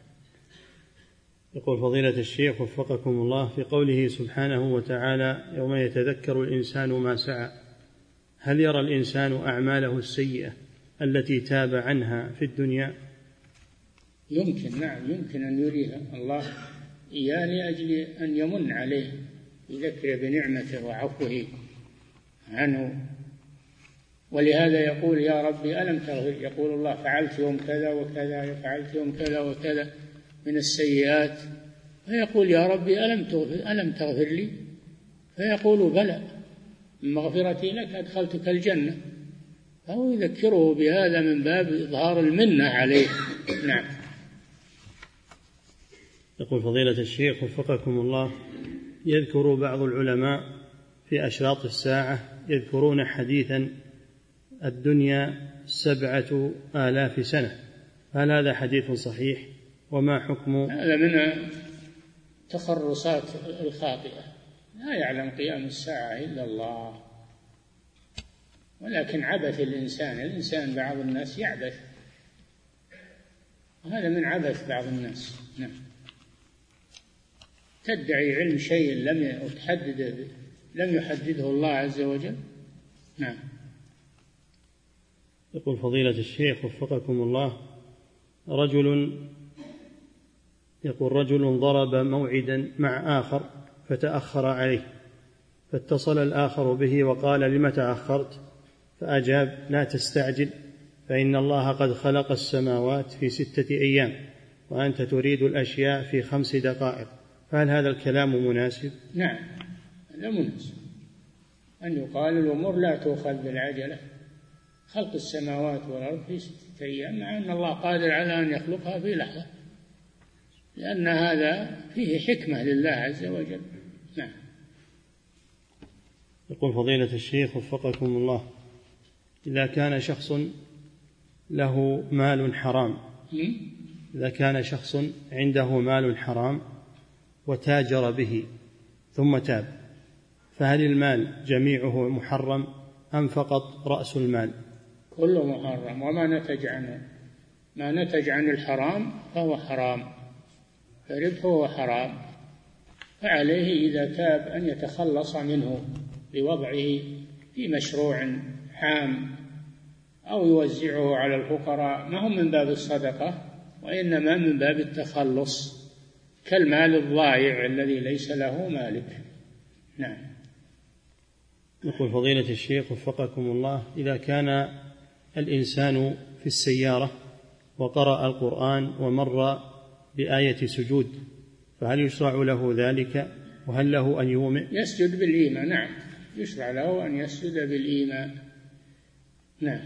يقول فضيلة الشيخ وفقكم الله: في قوله سبحانه وتعالى: يوم يتذكر الإنسان ما سعى، هل يرى الإنسان أعماله السيئة التي تاب عنها في الدنيا؟ يمكن، نعم، يمكن أن يريها الله إياه لأجل أن يمن عليه، يذكر بنعمته وعفوه عنه، ولهذا يقول: يا ربي ألم تغفر، يقول الله: فعلت يوم كذا وكذا، فعلت يوم كذا وكذا من السيئات، فيقول: يا ربي ألم تغفر, ألم تغفر لي؟ فيقول: بلى، من مغفرتي لك أدخلتك الجنة، فهو يذكره بهذا من باب إظهار المنة عليه. نعم. يقول فضيلة الشيخ وفقكم الله: يذكر بعض العلماء في أشراط الساعة يذكرون حديثا: الدنيا سبعة آلاف سنة، هل هذا حديث صحيح؟ وما حكم؟ هذا من تخرصات الخاطئة، لا يعلم قيام الساعة إلا الله، ولكن عبث الإنسان، الإنسان بعض الناس يعبث، وهذا من عبث بعض الناس. نعم. تدعي علم شيء لم يحدد لم يحدده الله عز وجل. نعم. يقول فضيلة الشيخ وفقكم الله: رجل يقول رجل ضرب موعدا مع آخر فتأخر عليه، فاتصل الآخر به وقال: لم تأخرت؟ فأجاب: لا تستعجل، فإن الله قد خلق السماوات في ستة أيام، وأنت تريد الأشياء في خمس دقائق، فهل هذا الكلام مناسب؟ نعم، هذا مناسب، أن يقال الأمور لا تؤخذ بالعجلة، خلق السماوات والأرض في ستة أيام، مع أن الله قادر على أن يخلقها في لحظة، لأن هذا فيه حكمة لله عز وجل. نعم. يقول فضيلة الشيخ وفقكم الله، إذا كان شخص له مال حرام إذا كان شخص عنده مال حرام وتاجر به ثم تاب، فهل المال جميعه محرم أم فقط رأس المال؟ كله محرم، وما نتج عنه ما نتج عن الحرام فهو حرام، فربحه هو حرام، فعليه إذا تاب أن يتخلص منه بوضعه في مشروع عام أو يوزعه على الفقراء، ما هو من باب الصدقة وإنما من باب التخلص، كالمال الضائع الذي ليس له مالك. نعم. يقول فضيلة الشيخ وفقكم الله، إذا كان الإنسان في السيارة وقرأ القرآن ومر بآية سجود، فهل يشرع له ذلك وهل له أن يومئ؟ يسجد بالإيمان، نعم، يشرع له أن يسجد بالإيمان. نعم.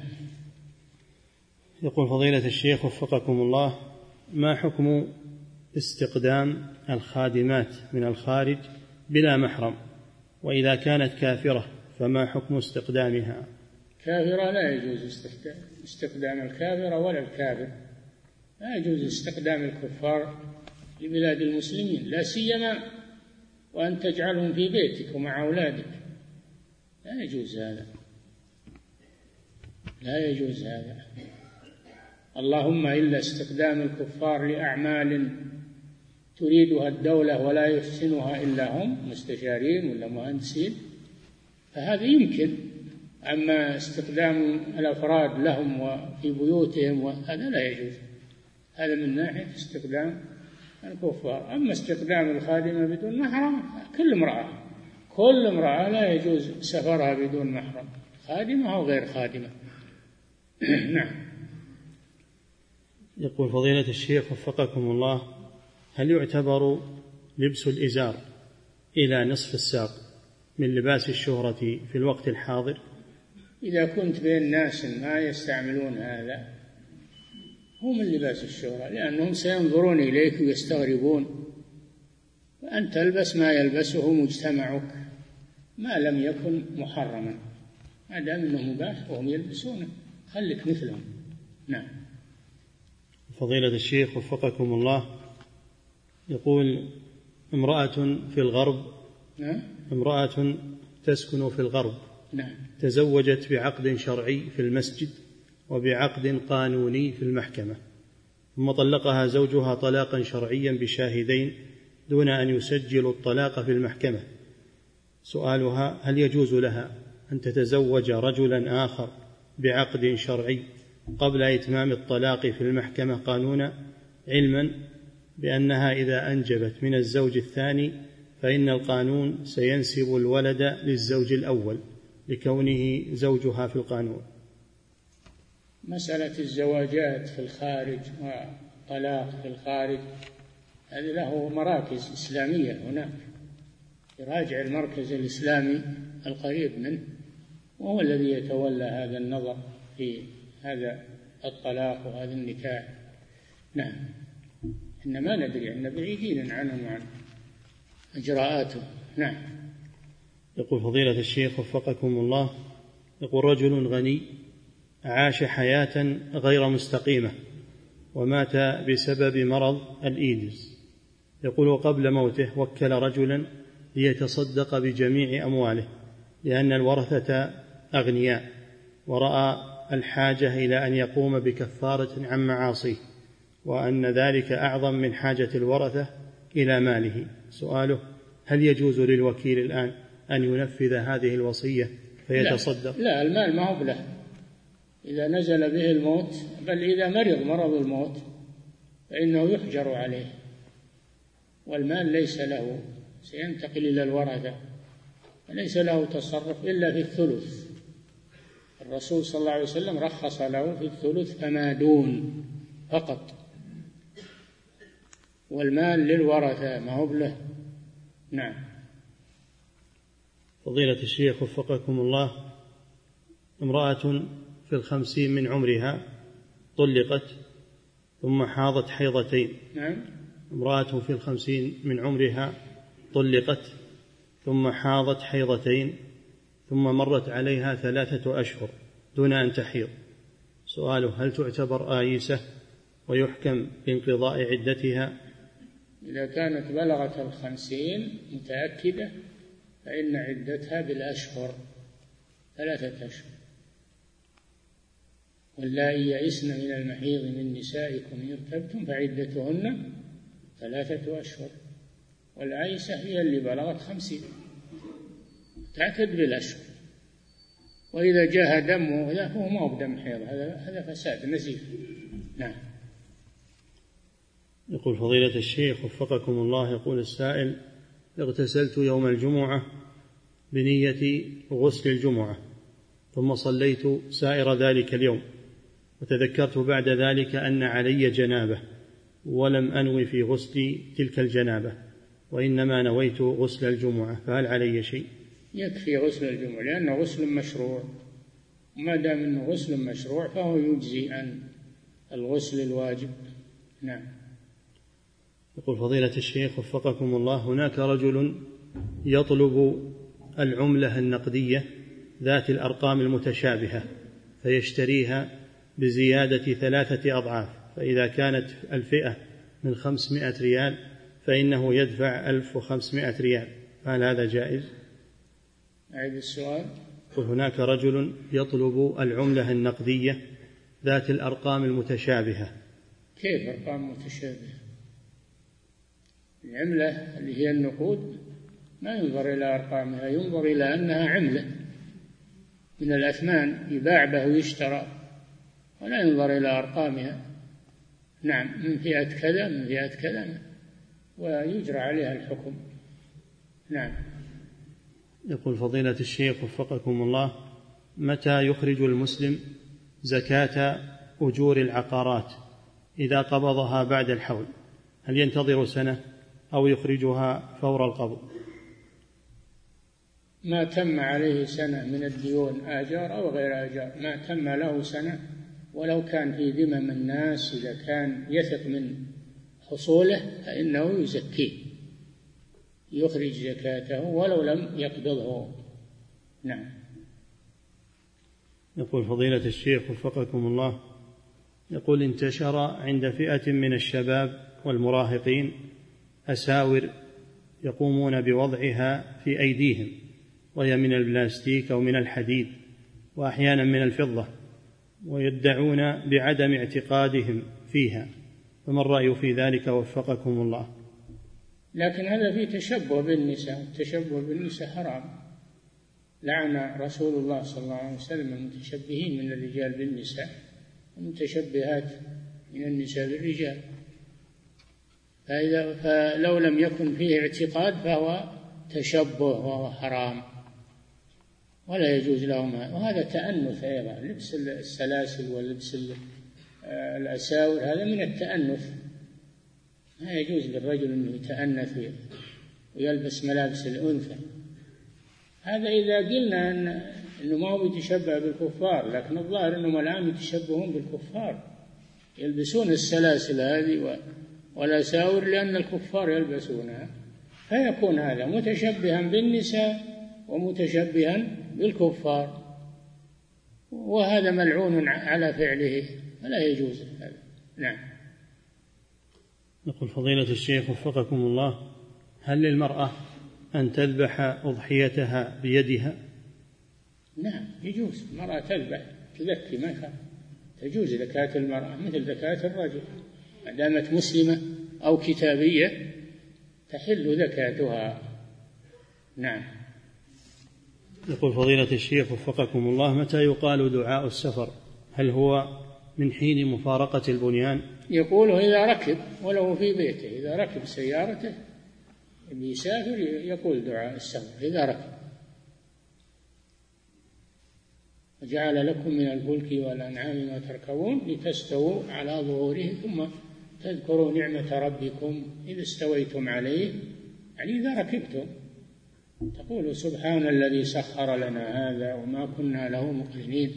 يقول فضيلة الشيخ وفقكم الله، ما حكم استقدام الخادمات من الخارج بلا محرم، وإذا كانت كافرة فما حكم استقدامها؟ كافرة لا يجوز استخدام الكافرة ولا الكافر، لا يجوز استخدام الكفار لبلاد المسلمين، لا سيما وأن تجعلهم في بيتك ومع أولادك، لا يجوز هذا، لا يجوز هذا. اللهم إلا استخدام الكفار لأعمال تريدها الدولة ولا يحسنها إلا هم، مستشارين ولا مهندسين، فهذا يمكن. أما استخدام الأفراد لهم وفي بيوتهم هذا لا يجوز، هذا من ناحية استخدام الكفار. أما استخدام الخادمة بدون محرم، كل امرأة كل امرأة لا يجوز سفرها بدون محرم، خادمة أو غير خادمة. نعم. يقول فضيلة الشيخ وفقكم الله، هل يعتبر لبس الإزار إلى نصف الساق من لباس الشهرة في الوقت الحاضر؟ إذا كنت بين ناس ما يستعملون هذا هو من لباس الشهرة، لأنهم سينظرون إليك ويستغربون، وأن تلبس ما يلبسه مجتمعك ما لم يكن محرما، ما دام أنه مباح وهم يلبسونه خليك مثلهم. نعم. فضيلة الشيخ وفقكم الله، يقول امرأة في الغرب نعم. امرأة تسكن في الغرب نعم. تزوجت بعقد شرعي في المسجد وبعقد قانوني في المحكمة، ثم طلقها زوجها طلاقا شرعيا بشاهدين دون أن يسجلوا الطلاق في المحكمة. سؤالها: هل يجوز لها أن تتزوج رجلا آخر بعقد شرعي قبل إتمام الطلاق في المحكمة قانونا، علما بأنها إذا أنجبت من الزوج الثاني فإن القانون سينسب الولد للزوج الأول لكونه زوجها في القانون؟ مسألة الزواجات في الخارج وطلاق في الخارج هذه له مراكز إسلامية هناك، يراجع المركز الإسلامي القريب منه وهو الذي يتولى هذا النظر في هذا الطلاق وهذا النكاح. نعم. إنما ندري أن بعيدين عنهم وعن إجراءاته. نعم. يقول فضيلة الشيخ وفقكم الله، يقول رجل غني عاش حياة غير مستقيمة ومات بسبب مرض الإيدز، يقول وقبل موته وكل رجلا ليتصدق بجميع أمواله لأن الورثة أغنياء، ورأى الحاجة إلى أن يقوم بكفارة عن معاصيه، وأن ذلك أعظم من حاجة الورثة إلى ماله. سؤاله: هل يجوز للوكيل الآن أن ينفذ هذه الوصية فيتصدق؟ لا, لا المال ما هو له إذا نزل به الموت، بل إذا مرض مرض الموت فإنه يحجر عليه، والمال ليس له، سينتقل إلى الورثة، وليس له تصرف إلا في الثلث. الرسول صلى الله عليه وسلم رخص له في الثلث فما دون فقط، والمال للورثة ما هو له. نعم. فضيلة الشيخ وفقكم الله، امرأة في الخمسين من عمرها طلقت ثم حاضت حيضتين. نعم. امرأة في الخمسين من عمرها طلقت ثم حاضت حيضتين ثم مرت عليها ثلاثة أشهر دون أن تحيض، سؤاله: هل تعتبر آيسة ويحكم بانقضاء عدتها؟ إذا كانت بلغت الخمسين متأكدة فإن عدتها بالأشهر، ثلاثة أشهر. واللائي يئسن من المحيض من نسائكم إن ارتبتم فعدتهن ثلاثة أشهر. والعائسة هي اللي بلغت خمسين تعتد بالأشهر. وإذا جاء دمه لا هو ما هو بدم حيض، هذا هذا فساد نزيف. نعم. يقول فضيلة الشيخ وفقكم الله، يقول السائل: اغتسلت يوم الجمعة بنية غسل الجمعة، ثم صليت سائر ذلك اليوم، وتذكرت بعد ذلك أن علي جنابة، ولم أنوي في غسل تلك الجنابة، وإنما نويت غسل الجمعة، فهل علي شيء؟ يكفي غسل الجمعة لأنه غسل مشروع، وما دام أنه غسل مشروع فهو يجزي عن الغسل الواجب. نعم. يقول فضيلة الشيخ وفقكم الله: هناك رجل يطلب العملة النقدية ذات الأرقام المتشابهة فيشتريها بزيادة ثلاثة أضعاف، فإذا كانت الفئة من خمسمائة ريال فإنه يدفع ألف وخمسمائة ريال، هل هذا جائز؟ أعيد السؤال. هناك رجل يطلب العملة النقدية ذات الأرقام المتشابهة. كيف أرقام متشابهة؟ العملة اللي هي النقود ما ينظر إلى أرقامها، ينظر إلى أنها عملة من الأثمان يباع به ويشترى، ولا ينظر إلى أرقامها. نعم، من فئة كذا من فئة كذا، ويجرى عليها الحكم. نعم. يقول فضيلة الشيخ وفقكم الله: متى يخرج المسلم زكاة أجور العقارات إذا قبضها بعد الحول؟ هل ينتظر سنة أو يخرجها فور القبض؟ ما تم عليه سنة من الديون، آجار أو غير آجار، ما تم له سنة ولو كان في ذمم الناس، إذا كان يثق من حصوله فإنه يزكيه، يخرج زكاته ولو لم يقبضه. نعم. يقول فضيلة الشيخ وفقكم الله، يقول: انتشر عند فئة من الشباب والمراهقين أساور يقومون بوضعها في أيديهم، وهي من البلاستيك أو من الحديد وأحيانا من الفضة، ويدعون بعدم اعتقادهم فيها، فما الرأي في ذلك وفقكم الله؟ لكن هذا فيه تشبه بالنساء، التشبه بالنساء حرام، لعن رسول الله صلى الله عليه وسلم المتشبهين من الرجال بالنساء والمتشبهات من النساء بالرجال. فإذا فلو لم يكن فيه اعتقاد فهو تشبه وهو حرام ولا يجوز لهم هذا. وهذا تأنث أيضا، لبس السلاسل ولبس الأساور هذا من التأنث، ما يجوز للرجل أنه يتأنث ويلبس ملابس الأنثى. هذا إذا قلنا أن أنه ما هو يتشبه بالكفار، لكن الظاهر أنهم الآن يتشبهون بالكفار، يلبسون السلاسل هذه والأساور لأن الكفار يلبسونها، فيكون هذا متشبها بالنساء ومتشبها بالكفار، وهذا ملعون على فعله ولا يجوز هذا. نعم. يقول فضيلة الشيخ وفقكم الله: هل للمرأة أن تذبح أضحيتها بيدها؟ نعم يجوز، المرأة تذبح تذكي ما يخالف، تجوز زكاة المرأة مثل زكاة الرجل، ما دامت مسلمة أو كتابية تحل زكاتها. نعم. يقول فضيلة الشيخ وفقكم الله: متى يقال دعاء السفر؟ هل هو من حين مفارقة البنيان؟ يقوله إذا ركب ولو في بيته، إذا ركب سيارته يسافر يقول دعاء السفر إذا ركب. وجعل لكم من الفلك والأنعام ما تركبون لتستووا على ظهوره ثم تذكروا نعمة ربكم إذا استويتم عليه، يعني إذا ركبتم تقول سبحان الذي سخر لنا هذا وما كنا له مقرنين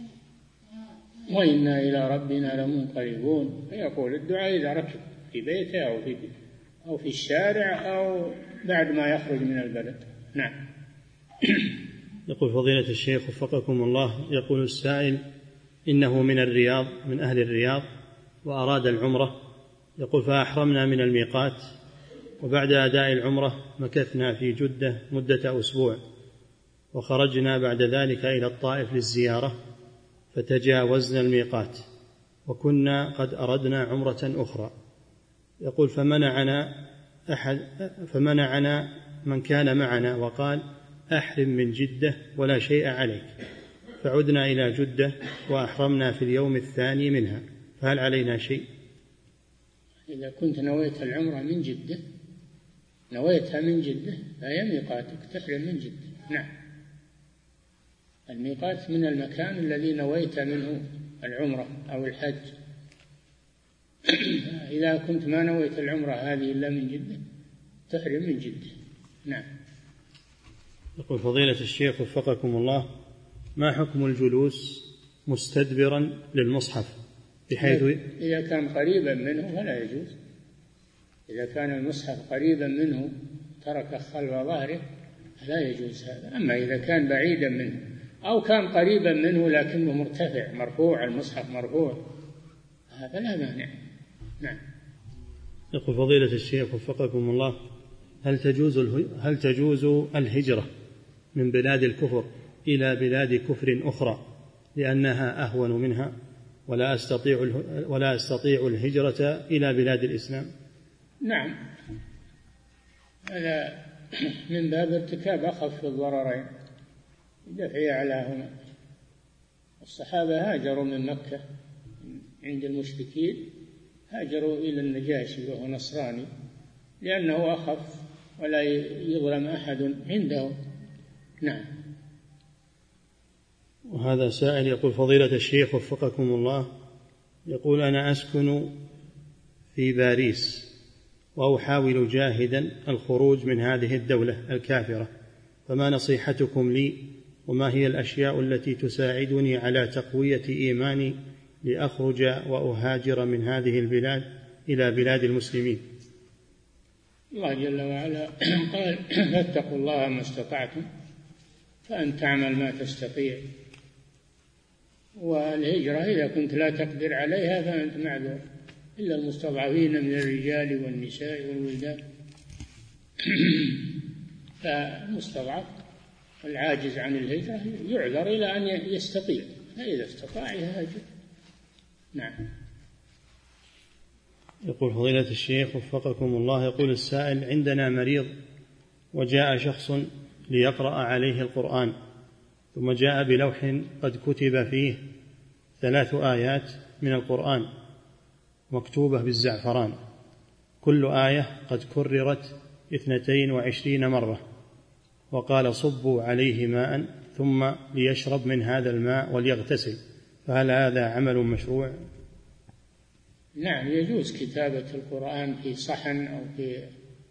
وإنا إلى ربنا لمنقلبون. فيقول الدعاء إذا ركب في بيته أو في أو في الشارع أو بعد ما يخرج من البلد. نعم. يقول فضيلة الشيخ وفقكم الله، يقول السائل إنه من الرياض، من أهل الرياض، وأراد العمرة، يقول فأحرمنا من الميقات، وبعد أداء العمرة مكثنا في جدة مدة أسبوع، وخرجنا بعد ذلك إلى الطائف للزيارة فتجاوزنا الميقات وكنا قد أردنا عمرة أخرى. يقول فمنعنا أحد فمنعنا من كان معنا وقال أحرم من جدة ولا شيء عليك، فعدنا إلى جدة وأحرمنا في اليوم الثاني منها، فهل علينا شيء؟ إذا كنت نويت العمرة من جدة، نويتها من جدة فهي ميقاتك، تحرم من جدة. نعم، الميقات من المكان الذي نويت منه العمرة أو الحج. إذا كنت ما نويت العمرة هذه إلا من جدة تحرم من جدة. نعم. يقول فضيلة الشيخ وفقكم الله، ما حكم الجلوس مستدبرا للمصحف بحيث إذا كان قريبا منه فلا يجوز. إذا كان المصحف قريبا منه ترك خلف ظهره لا يجوز هذا. أما إذا كان بعيدا منه أو كان قريبا منه لكنه مرتفع مرفوع، المصحف مرفوع، هذا لا مانع. نعم. يقول فضيلة الشيخ وفقكم الله، هل تجوز هل تجوز الهجرة من بلاد الكفر إلى بلاد كفر أخرى لأنها أهون منها، ولا أستطيع ولا أستطيع الهجرة إلى بلاد الإسلام؟ نعم، هذا من باب ارتكاب أخف الضررين دفع علىهما. الصحابة هاجروا من مكة عند المشركين، هاجروا إلى النجاشي وهو نصراني لأنه أخف ولا يظلم أحد عنده. نعم. وهذا سائل يقول فضيلة الشيخ وفقكم الله، يقول أنا أسكن في باريس وأحاول جاهدا الخروج من هذه الدولة الكافرة، فما نصيحتكم لي، وما هي الأشياء التي تساعدني على تقوية إيماني لأخرج وأهاجر من هذه البلاد إلى بلاد المسلمين؟ الله جل وعلا قال فاتقوا الله ما استطعتم، فأن تعمل ما تستطيع، والهجرة إذا كنت لا تقدر عليها فأنت معذور، إلا المستضعفين من الرجال والنساء والولدان. فالمستضعف العاجز عن الهجرة يعذر إلى أن يستطيع، فإذا استطاع يهاجر. نعم. يقول فضيلة الشيخ وفقكم الله، يقول السائل عندنا مريض وجاء شخص ليقرأ عليه القرآن، ثم جاء بلوح قد كتب فيه ثلاث آيات من القرآن مكتوبة بالزعفران، كل آية قد كررت اثنتين وعشرين مرة، وقال صبوا عليه ماء ثم ليشرب من هذا الماء وليغتسل، فهل هذا عمل مشروع؟ نعم، يجوز كتابة القرآن في صحن أو في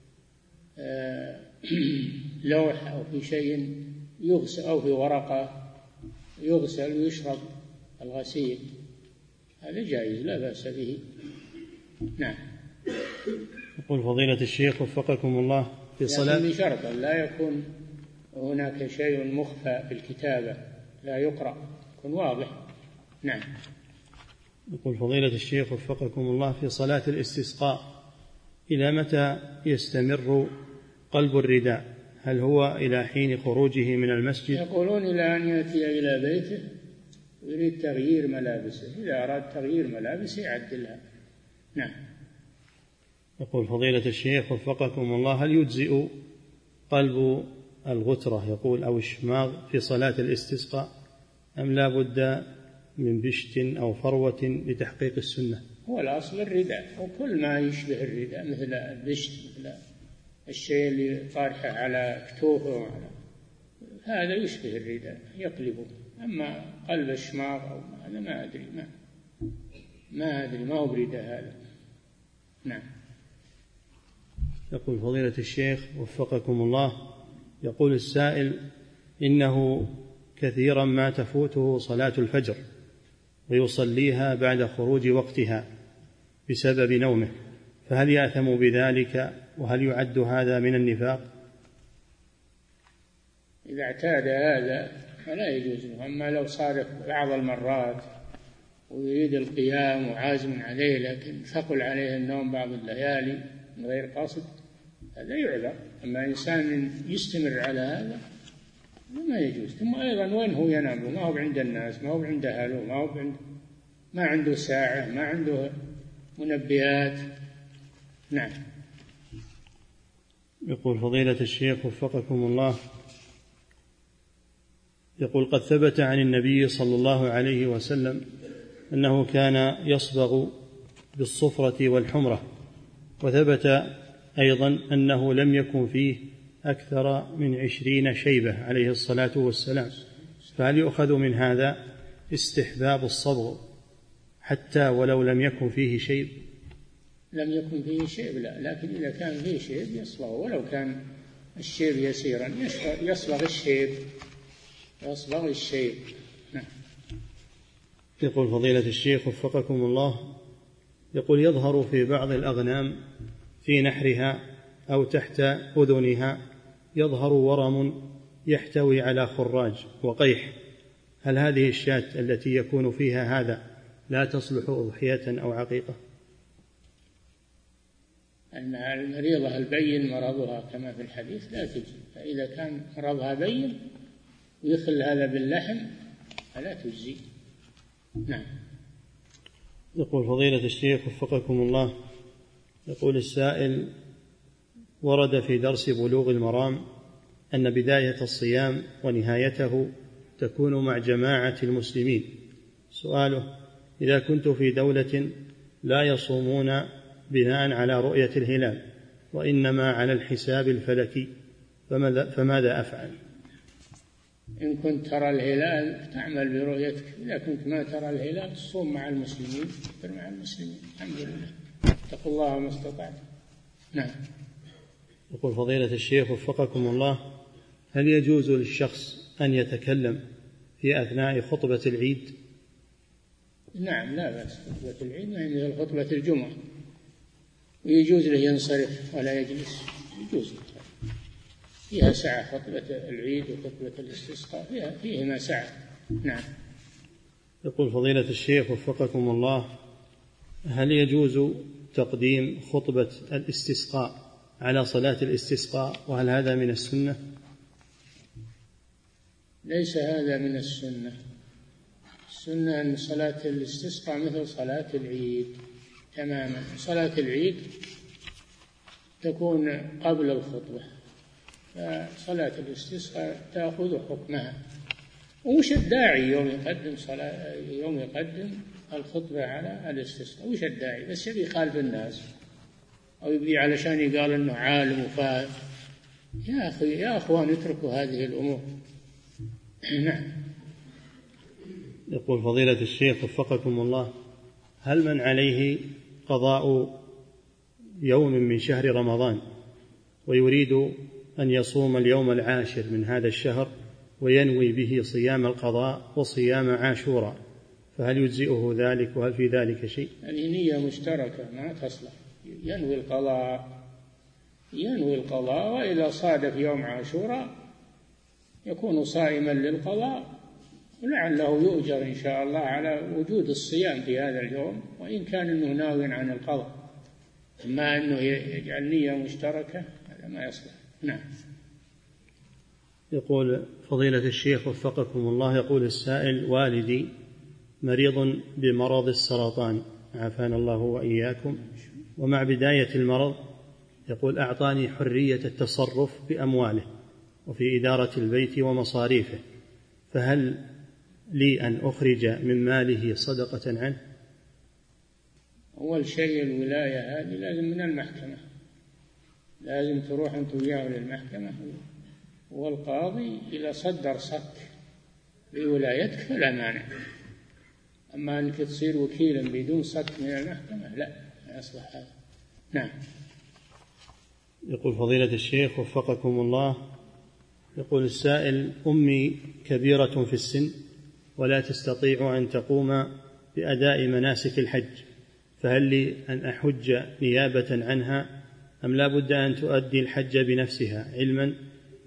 لوح أو في شيء يغسل أو في ورقة يغسل ويشرب الغسيل، هذا جائز لا بأس به. نعم. يقول فضيلة الشيخ وفقكم الله، في صلاة بشرط لا يكون هناك شيء مخفى في الكتابة، لا يقرأ، يكون واضح. نعم. يقول فضيلة الشيخ وفقكم الله، في صلاة الاستسقاء إلى متى يستمر قلب الرداء؟ هل هو إلى حين خروجه من المسجد؟ يقولون إلى أن يأتي إلى بيته ويريد تغيير ملابسه، إذا أراد تغيير ملابسه يعدلها. نعم. يقول فضيلة الشيخ وفقكم الله، هل يجزئ قلب الغترة يقول أو الشماغ في صلاة الاستسقاء، أم لا بد من بشت أو فروة لتحقيق السنة؟ هو الأصل الرداء، وكل ما يشبه الرداء مثل البشت، مثل الشيء اللي طارحه على كتوفه وعلى هذا يشبه الرداء يقلبه. أما قلب الشماغ أو هذا ما أدري ما ما أدري ما هو برداء هذا. نعم. يقول فضيلة الشيخ وفقكم الله، يقول السائل إنه كثيرا ما تفوته صلاة الفجر ويصليها بعد خروج وقتها بسبب نومه، فهل يأثم بذلك؟ وهل يعد هذا من النفاق؟ إذا اعتاد هذا فلا يجوز له. أما لو صار بعض المرات ويريد القيام وعازم عليه لكن ثقل عليه النوم بعض الليالي من غير قصد هذا يعذر. أما إنسان يستمر على هذا ما يجوز. ثم أيضا وين هو ينام؟ ما هو عند الناس، ما هو عند أهله، ما هو عند ما عنده ساعة، ما عنده منبهات. نعم. يقول فضيلة الشيخ وفقكم الله، يقول قد ثبت عن النبي صلى الله عليه وسلم أنه كان يصبغ بالصفرة والحمرة، وثبت أيضا أنه لم يكن فيه أكثر من عشرين شيبة عليه الصلاة والسلام، فهل يؤخذ من هذا استحباب الصبغ حتى ولو لم يكن فيه شيب؟ لم يكن فيه شيب لا، لكن إذا كان فيه شيب يصبغ، ولو كان الشيب يسيرا يصبغ الشيب يصبغ الشيب. نعم. يقول فضيلة الشيخ وفقكم الله، يقول يظهر في بعض الأغنام في نحرها أو تحت أذنها يظهر ورم يحتوي على خراج وقيح، هل هذه الشاة التي يكون فيها هذا لا تصلح أضحية أو عقيقة؟ أن المريضة البين مرضها كما في الحديث لا تجزي، فإذا كان مرضها بين ويخل هذا باللحم فلا تجزي. نعم. يقول فضيلة الشيخ وفقكم الله، يقول السائل ورد في درس بلوغ المرام أن بداية الصيام ونهايته تكون مع جماعة المسلمين. سؤاله: إذا كنت في دولة لا يصومون بناء على رؤية الهلال وإنما على الحساب الفلكي فماذا, فماذا أفعل؟ إن كنت ترى الهلال تعمل برؤيتك، إذا كنت ما ترى الهلال تصوم مع المسلمين، تفطر مع المسلمين. الحمد لله، اتقوا الله ما استطعتم. نعم. يقول فضيلة الشيخ وفقكم الله، هل يجوز للشخص أن يتكلم في أثناء خطبة العيد؟ نعم لا بأس، خطبة العيد ما هي مثل خطبة الجمعة، ويجوز له ينصرف ولا يجلس، يجوز له. فيها سعة خطبة العيد وخطبة الاستسقاء، فيها فيهما سعة. نعم. يقول فضيلة الشيخ وفقكم الله، هل يجوز تقديم خطبة الاستسقاء على صلاة الاستسقاء، وهل هذا من السنة؟ ليس هذا من السنة. السنة أن صلاة الاستسقاء مثل صلاة العيد تماما. صلاة العيد تكون قبل الخطبة، فصلاة الاستسقاء تأخذ حكمها. وش الداعي يوم يقدم صلاة يوم يقدم الخطبة على الاستسقاء؟ وش الداعي؟ بس يبي يخالف الناس أو يبي علشان يقال أنه عالم وفاهم. يا أخي يا أخوان اتركوا هذه الأمور. نعم. يقول فضيلة الشيخ وفقكم الله، هل من عليه قضاء يوم من شهر رمضان ويريد أن يصوم اليوم العاشر من هذا الشهر وينوي به صيام القضاء وصيام عاشوراء، فهل يجزئه ذلك وهل في ذلك شيء؟ يعني نية مشتركة ما تصلح. ينوي القضاء ينوي القضاء وإذا صادف يوم عاشوراء يكون صائما للقضاء، ولعله يؤجر إن شاء الله على وجود الصيام في هذا اليوم وإن كان أنه ناوي عن القضاء. أما أنه يجعل نية مشتركة هذا ما يصلح. نعم. يقول فضيلة الشيخ وفقكم الله، يقول السائل: والدي مريض بمرض السرطان عافانا الله وإياكم، ومع بداية المرض يقول أعطاني حرية التصرف بأمواله وفي إدارة البيت ومصاريفه، فهل لي أن أخرج من ماله صدقة عنه؟ أول شيء الولاية هذه لازم من المحكمة، لازم تروح أنت وياه للمحكمة، والقاضي إذا صدر صك بولايتك فلا مانع. أما أنك تصير وكيلا بدون صك من المحكمة لا ما يصلح هذا. نعم. يقول فضيلة الشيخ وفقكم الله، يقول السائل: أمي كبيرة في السن ولا تستطيع أن تقوم بأداء مناسك الحج، فهل لي أن أحج نيابة عنها أم لا بد أن تؤدي الحج بنفسها، علما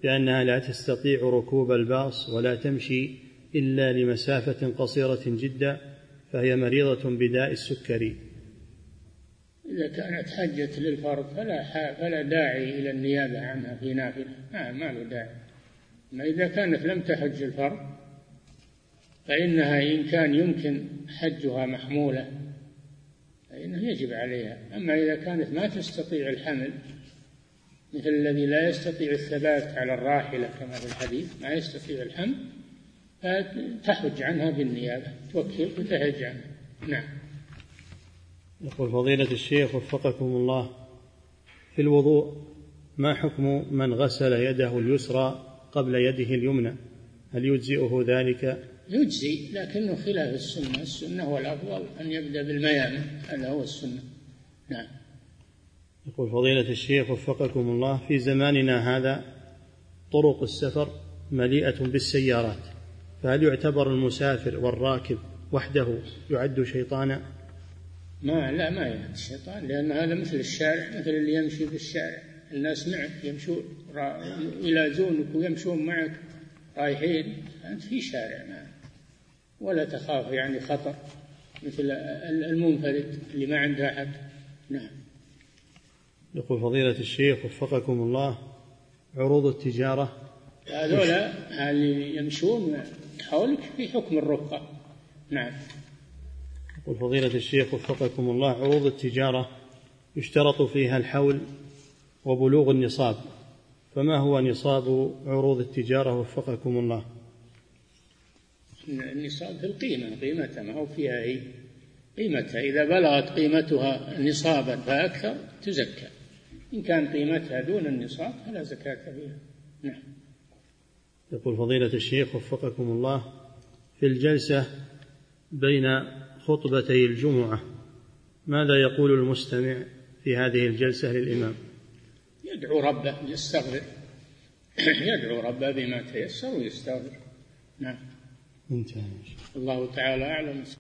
بأنها لا تستطيع ركوب الباص ولا تمشي إلا لمسافة قصيرة جدا، فهي مريضة بداء السكري. إذا كانت حجت للفرض فلا, فلا داعي إلى النيابة عنها في نافلة، ما, ما له داعي. أما إذا كانت لم تحج الفرض فإنها إن كان يمكن حجها محمولة فإنه يجب عليها. أما إذا كانت ما تستطيع الحمل، مثل الذي لا يستطيع الثبات على الراحلة كما في الحديث، ما يستطيع الحمل، فتحج عنها بالنيابة، توكل وتحج عنها. نعم. يقول فضيلة الشيخ وفقكم الله، في الوضوء ما حكم من غسل يده اليسرى قبل يده اليمنى؟ هل يجزئه ذلك؟ يجزي، لكنه خلاف السنة. السنة هو الأفضل أن يبدأ بالميامن، هذا هو السنة. نعم. يقول فضيلة الشيخ وفقكم الله، في زماننا هذا طرق السفر مليئة بالسيارات، فهل يعتبر المسافر والراكب وحده يعد شيطانا؟ ما لا ما يعد الشيطان، لأن هذا مثل الشارع، مثل اللي يمشي في الشارع، الناس معك يمشون يلازونك ويمشون معك رايحين، أنت في شارع معك ولا تخاف يعني خطر مثل المنفرد اللي ما عنده أحد. نعم. يقول فضيلة الشيخ وفقكم الله، عروض التجارة هذولا اللي يمشون حولك في حكم الرقة. نعم. يقول فضيلة الشيخ وفقكم الله، عروض التجارة يشترط فيها الحول وبلوغ النصاب، فما هو نصاب عروض التجارة وفقكم الله؟ النصاب في القيمة، قيمتها ما هو فيها هي قيمتها، إذا بلغت قيمتها نصابا فأكثر تزكى، إن كان قيمتها دون النصاب فلا زكاة فيها. نعم. يقول فضيلة الشيخ وفقكم الله، في الجلسة بين خطبتي الجمعة ماذا يقول المستمع في هذه الجلسة للإمام؟ يدعو ربه يستغفر يدعو ربه بما تيسر ويستغفر. نعم. انتهى. الله تعالى أعلم.